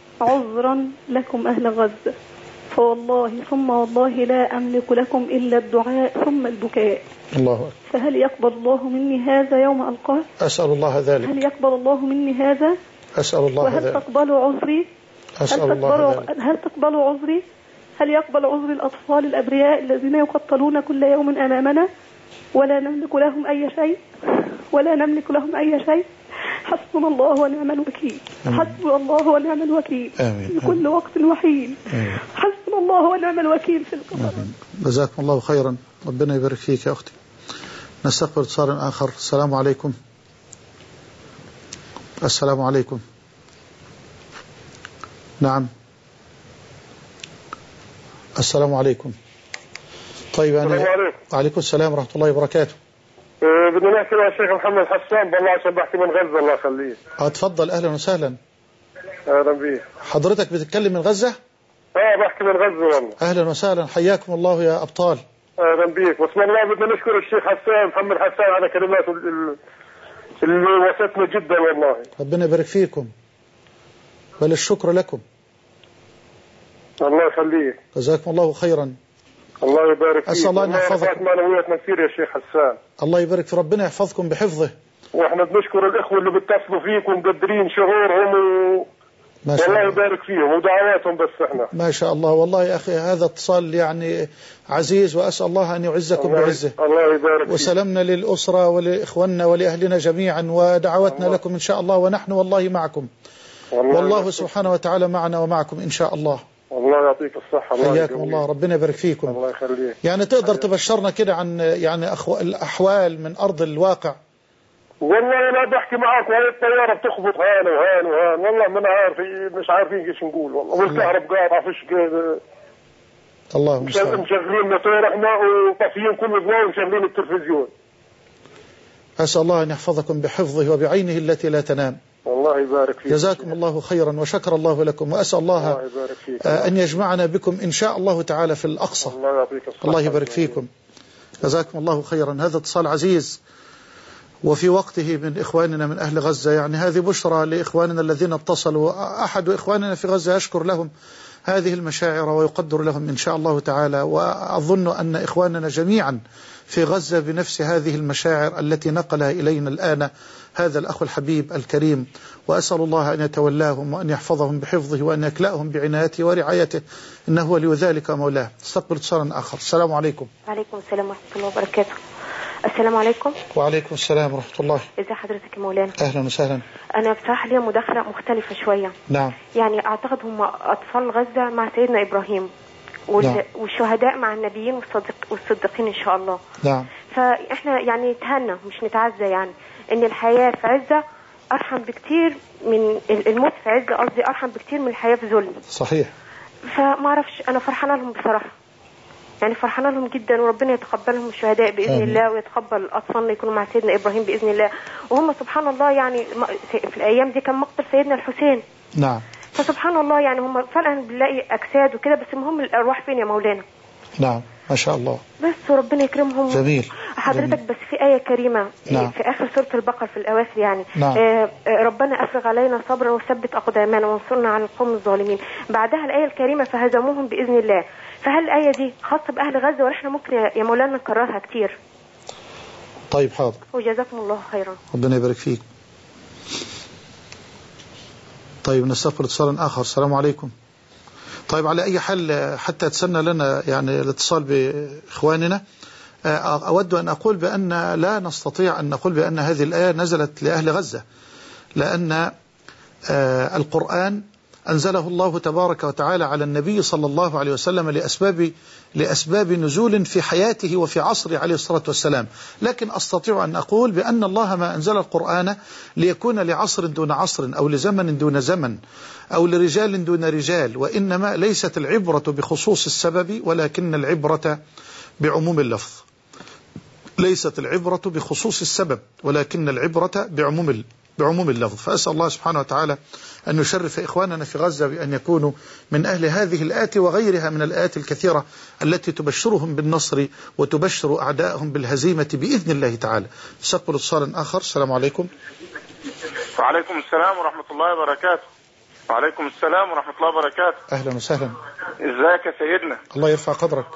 عذرا لكم أهل غزة، فوالله ثم والله لا أملك لكم إلا الدعاء ثم البكاء. الله أكبر. فهل يقبل الله مني هذا يوم ألقاه؟ أسأل الله ذلك. هل يقبل الله مني هذا؟ أسأل الله ذلك. وهل تقبلوا عذري؟ أسأل الله ذلك. هل تقبلوا عذري؟ هل يقبل عذر الأطفال الأبرياء الذين يقتلون كل يوم أمامنا ولا نملك لهم أي شيء؟ ولا نملك لهم أي شيء. حسبنا الله ونعم الوكيل. حسبنا الله ونعم الوكيل. آمين. في كل وقت وحين. حسبنا الله ونعم الوكيل في القبر. جزاكم الله خيرا، ربنا يبارك فيك يا أختي. نستقبل اتصال آخر. السلام عليكم. السلام عليكم. نعم. السلام عليكم. طيب السلام عليكم. وعليكم السلام ورحمة الله وبركاته. بدنا نحكي مع الشيخ محمد حسان، بالله عشان بحكي من غزة. الله يخليه. تفضل. أهلا وسهلا. أهلا بيه. حضرتك بتتكلم من غزة؟ بحكي من غزة والله. أهلا وسهلا، حياكم الله يا أبطال. أهلا بيك. بسم الله، بدنا نشكر الشيخ حسان محمد حسان على كلماته اللي وصلتنا جدا والله. ربنا يبارك فيكم، بل الشكر لكم. الله يخليك. جزاكم الله خيرا. الله يبارك فيك. أسأل الله أن يحفظكم. معنوياتنا كثير يا شيخ حسان. الله يبارك في ربنا يحفظكم بحفظه. واحنا بنشكر الإخوة اللي بيتصلوا فيكم ومقدرين شعورهم والله يبارك فيهم ودعواتهم. بس احنا ما شاء الله والله يا أخي هذا اتصال يعني عزيز، وأسأل الله أن يعزكم بعزه. الله يبارك فيك. وسلامنا للأسرة ولإخواننا ولأهلنا جميعا، ودعواتنا لكم إن شاء الله، ونحن والله معكم. والله سبحانه وتعالى معنا ومعكم إن شاء الله. الله يعطيك الصحة. حياكم الله، ربنا يبارك فيكم. الله يخليك. يعني تقدر تبشرنا كده عن يعني الأحوال من أرض الواقع؟ والله انا بحكي معاك وهي الطياره بتخبط هان وهان وهان، والله ما عارف مش عارفين ايش نقول والله. والكهرب قاطعه فيش الله المستعان. مشغلين موتور احنا وطافيين كل الضوء ومشغلين التلفزيون. اسال الله ان يحفظكم بحفظه وبعينه التي لا تنام. الله يبارك فيك. جزاكم الله خيرا وشكر الله لكم، واسال الله ان يجمعنا بكم ان شاء الله تعالى في الاقصى. الله يعطيك الصحة. الله يبارك فيكم. جزاكم الله خيرا. هذا اتصال عزيز وفي وقته من إخواننا من أهل غزة، يعني هذه بشرى لإخواننا الذين اتصلوا. أحد إخواننا في غزة يشكر لهم هذه المشاعر ويقدر لهم إن شاء الله تعالى، وأظن أن إخواننا جميعا في غزة بنفس هذه المشاعر التي نقلها إلينا الآن هذا الأخ الحبيب الكريم، وأسأل الله أن يتولاهم وأن يحفظهم بحفظه وأن يكلأهم بعنايته ورعايته، إنه ولي ذلك مولاه. استقبل اتصالا آخر. السلام عليكم. وعليكم السلام ورحمة الله وبركاته. السلام عليكم. وعليكم السلام ورحمة الله. ازي حضرتك يا مولانا؟ أهلا وسهلا. أنا بصراحة ليا مداخلة مختلفة شوية. نعم. يعني أعتقد هم أطفال غزة مع سيدنا إبراهيم نعم. والشهداء مع النبيين والصديقين إن شاء الله. نعم. فإحنا يعني نتهنى مش نتعزى، يعني إن الحياة في عزة أرحم بكتير من الموت في عزة، قصدي أرحم بكتير من الحياة في ذل. صحيح. فما أعرفش، أنا فرحانة لهم بصراحة، يعني فرحانة لهم جدا، وربنا يتقبلهم الشهداء بإذن الله، ويتقبل أطفالنا يكونوا مع سيدنا إبراهيم بإذن الله. وهم سبحان الله يعني في الأيام دي كان مقتل سيدنا الحسين. نعم. فسبحان الله يعني هم فعلا بنلاقي أجساد وكده، بس المهم الأرواح فين يا مولانا. نعم ما شاء الله. بس وربنا يكرمهم. جميل. حضرتك جميل. بس في آية كريمة. نعم. في آخر سورة البقرة في الأواخر يعني. نعم. ربنا أفرغ علينا صبرا وثبت أقدامنا وانصرنا على القوم الظالمين. بعدها الآية الكريمة فهزموهم بإذن الله. فهل الآية دي خاصة بأهل غزة ولا احنا ممكن يا مولانا نكررها كتير؟ طيب حاضر. وجزاكم الله خيرا. ربنا يبارك فيك. طيب نستقبل اتصالا آخر. السلام عليكم. طيب على أي حال حتى تسنى لنا يعني الاتصال بإخواننا، أود أن أقول بأن لا نستطيع أن نقول بأن هذه الآية نزلت لأهل غزة، لأن القرآن أنزله الله تبارك وتعالى على النبي صلى الله عليه وسلم لأسباب نزول في حياته وفي عصره عليه الصلاة والسلام. لكن أستطيع أن أقول بأن الله ما أنزل القرآن ليكون لعصر دون عصر أو لزمن دون زمن أو لرجال دون رجال، وإنما ليست العبرة بخصوص السبب ولكن العبرة بعموم اللفظ. ليست العبرة بخصوص السبب ولكن العبرة بعموم اللفظ. فأسأل الله سبحانه وتعالى أن يشرف إخواننا في غزة بأن يكونوا من أهل هذه الآيات وغيرها من الآيات الكثيرة التي تبشرهم بالنصر وتبشر أعدائهم بالهزيمة بإذن الله تعالى. سأقبل اتصالا آخر. السلام عليكم. وعليكم السلام ورحمة الله وبركاته. وعليكم السلام ورحمة الله وبركاته. أهلا وسهلا. ازيك يا سيدنا؟ الله يرفع قدرك.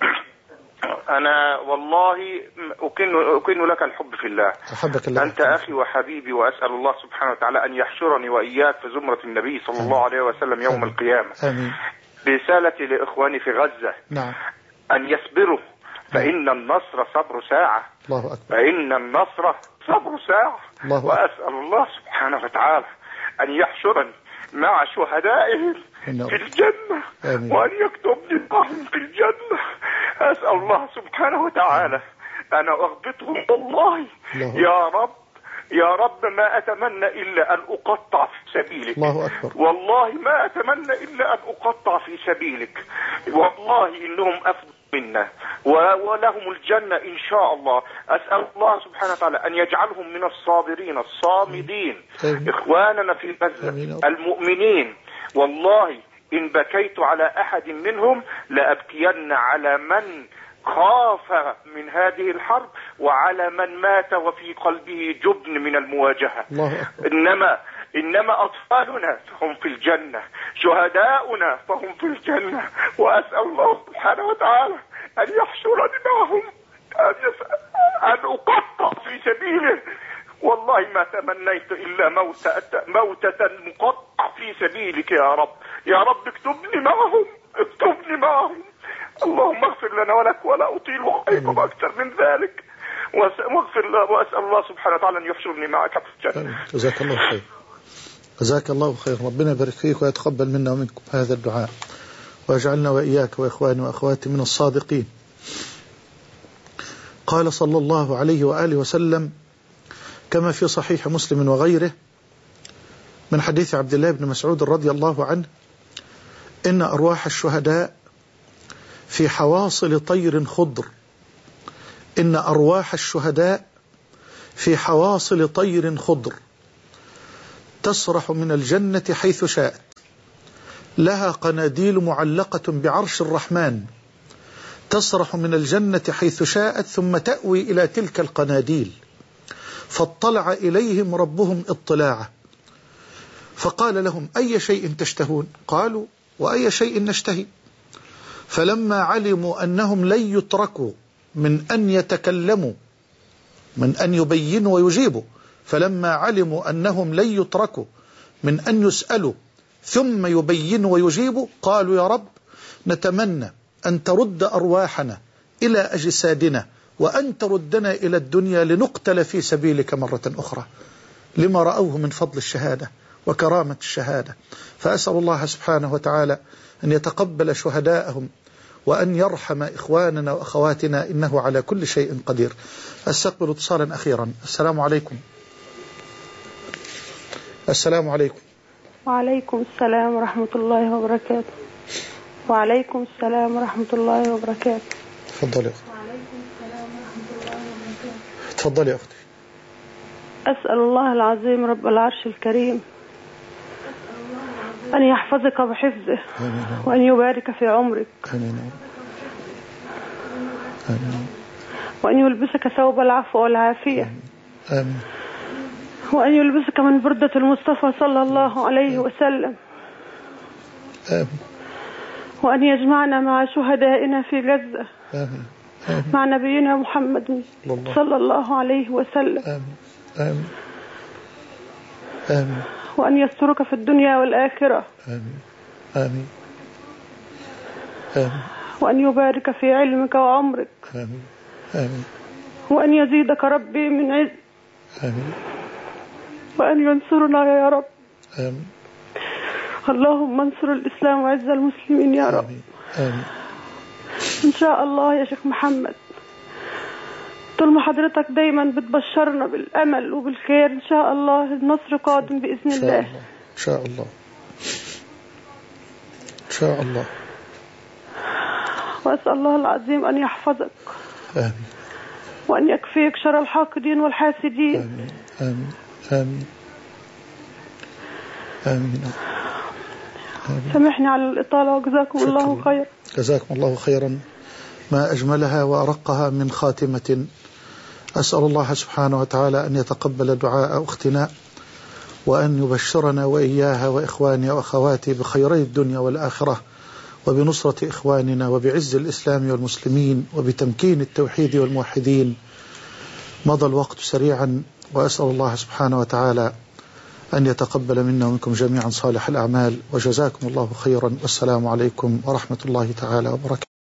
أنا والله أكن لك الحب في الله. أحبك الله. أنت أخي وحبيبي، وأسأل الله سبحانه وتعالى أن يحشرني وإياك في زمرة النبي صلى الله عليه وسلم يوم القيامة. آمين. رسالتي لإخواني في غزة نعم. أن يصبروا، فإن النصر صبر ساعة. الله أكبر. فإن النصر صبر ساعة. الله وأسأل الله سبحانه وتعالى أن يحشرني مع شهدائهم في الجنة. آمين. وأن يكتبني معهم في الجنة. أسأل الله سبحانه وتعالى أنا أغبطهم والله. يا رب ما أتمنى إلا أن أقطع في سبيلك. الله أكبر. والله ما أتمنى إلا أن أقطع في سبيلك. والله إنهم أفضل منا ولهم الجنة إن شاء الله. أسأل الله سبحانه وتعالى أن يجعلهم من الصابرين الصامدين. إخواننا في غزة المؤمنين، والله إن بكيت على أحد منهم لأبكين على من خاف من هذه الحرب وعلى من مات وفي قلبه جبن من المواجهة. إنما أطفالنا فهم في الجنة، شهداؤنا فهم في الجنة. وأسأل الله سبحانه وتعالى أن يحشرني معهم، أن أقطع في سبيله. والله ما تمنيت إلا موتة مقطع في سبيلك يا رب. يا رب اكتبني معهم، اكتبني معهم. اللهم اغفر لنا ولك، ولا أطيل عليكم أكثر من ذلك، واغفر الله، وأسأل الله سبحانه وتعالى أن يحشرني معك في الجنة. جزاك الله خير. جزاك الله خير. ربنا يبارك فيك ويتقبل منا ومنكم هذا الدعاء، ويجعلنا وإياك وإخواني وأخواتي من الصادقين. قال صلى الله عليه وآله وسلم كما في صحيح مسلم وغيره من حديث عبد الله بن مسعود رضي الله عنه: إن أرواح الشهداء في حواصل طير خضر، إن أرواح الشهداء في حواصل طير خضر تسرح من الجنة حيث شاءت، لها قناديل معلقة بعرش الرحمن، تسرح من الجنة حيث شاءت ثم تأوي إلى تلك القناديل، فاطلع إليهم ربهم اطلاعا، فقال لهم: أي شيء تشتهون؟ قالوا: وأي شيء نشتهي؟ فلما علموا أنهم لن يتركوا من أن يتكلموا، من أن يبينوا ويجيبوا، فلما علموا أنهم لن يتركوا من أن يسألوا ثم يبينوا ويجيبوا، قالوا: يا رب نتمنى أن ترد أرواحنا إلى أجسادنا، وأن تردنا إلى الدنيا لنقتل في سبيلك مرة أخرى، لما رأوه من فضل الشهادة وكرامة الشهادة. فأسأل الله سبحانه وتعالى أن يتقبل شهداءهم، وأن يرحم إخواننا وأخواتنا، إنه على كل شيء قدير. أستقبل اتصالا أخيرا. السلام عليكم. السلام عليكم. وعليكم السلام ورحمة الله وبركاته. وعليكم السلام ورحمة الله وبركاته. تفضلي يا أختي. وعليكم السلام ورحمة الله وبركاته. تفضلي يا أختي. أسأل الله العظيم رب العرش الكريم أن يحفظك بحفظه، وأن يبارك في عمرك، وأن يلبسك ثوب العفو والعافية، وأن يلبسك من بردة المصطفى صلى الله عليه وسلم، وأن يجمعنا مع شهدائنا في غزة مع نبينا محمد صلى الله عليه وسلم، وأن يسترك في الدنيا والآخرة، آمين. وأن يبارك في علمك وعمرك، وأن يزيدك ربي من عز، وأن ينصرنا يا رب. اللهم انصر الإسلام وعز المسلمين يا رب. إن شاء الله يا شيخ محمد، طول ما حضرتك دايما بتبشرنا بالأمل وبالخير، إن شاء الله النصر قادم بإذن الله. إن شاء الله. إن شاء الله. وأسأل الله العظيم أن يحفظك. آمين. وأن يكفيك شر الحاقدين والحاسدين. آمين. آمين. آمين. آمين. سامحني على الإطالة، وجزاكم الله خير. جزاكم الله خيرا. ما أجملها وأرقها من خاتمة. أسأل الله سبحانه وتعالى أن يتقبل دعاء أختنا، وأن يبشرنا وإياها وإخواني وأخواتي بخيري الدنيا والآخرة، وبنصرة إخواننا، وبعز الإسلام والمسلمين، وبتمكين التوحيد والموحدين. مضى الوقت سريعا، وأسأل الله سبحانه وتعالى أن يتقبل منا ومنكم جميعا صالح الأعمال، وجزاكم الله خيرا، والسلام عليكم ورحمة الله تعالى وبركاته.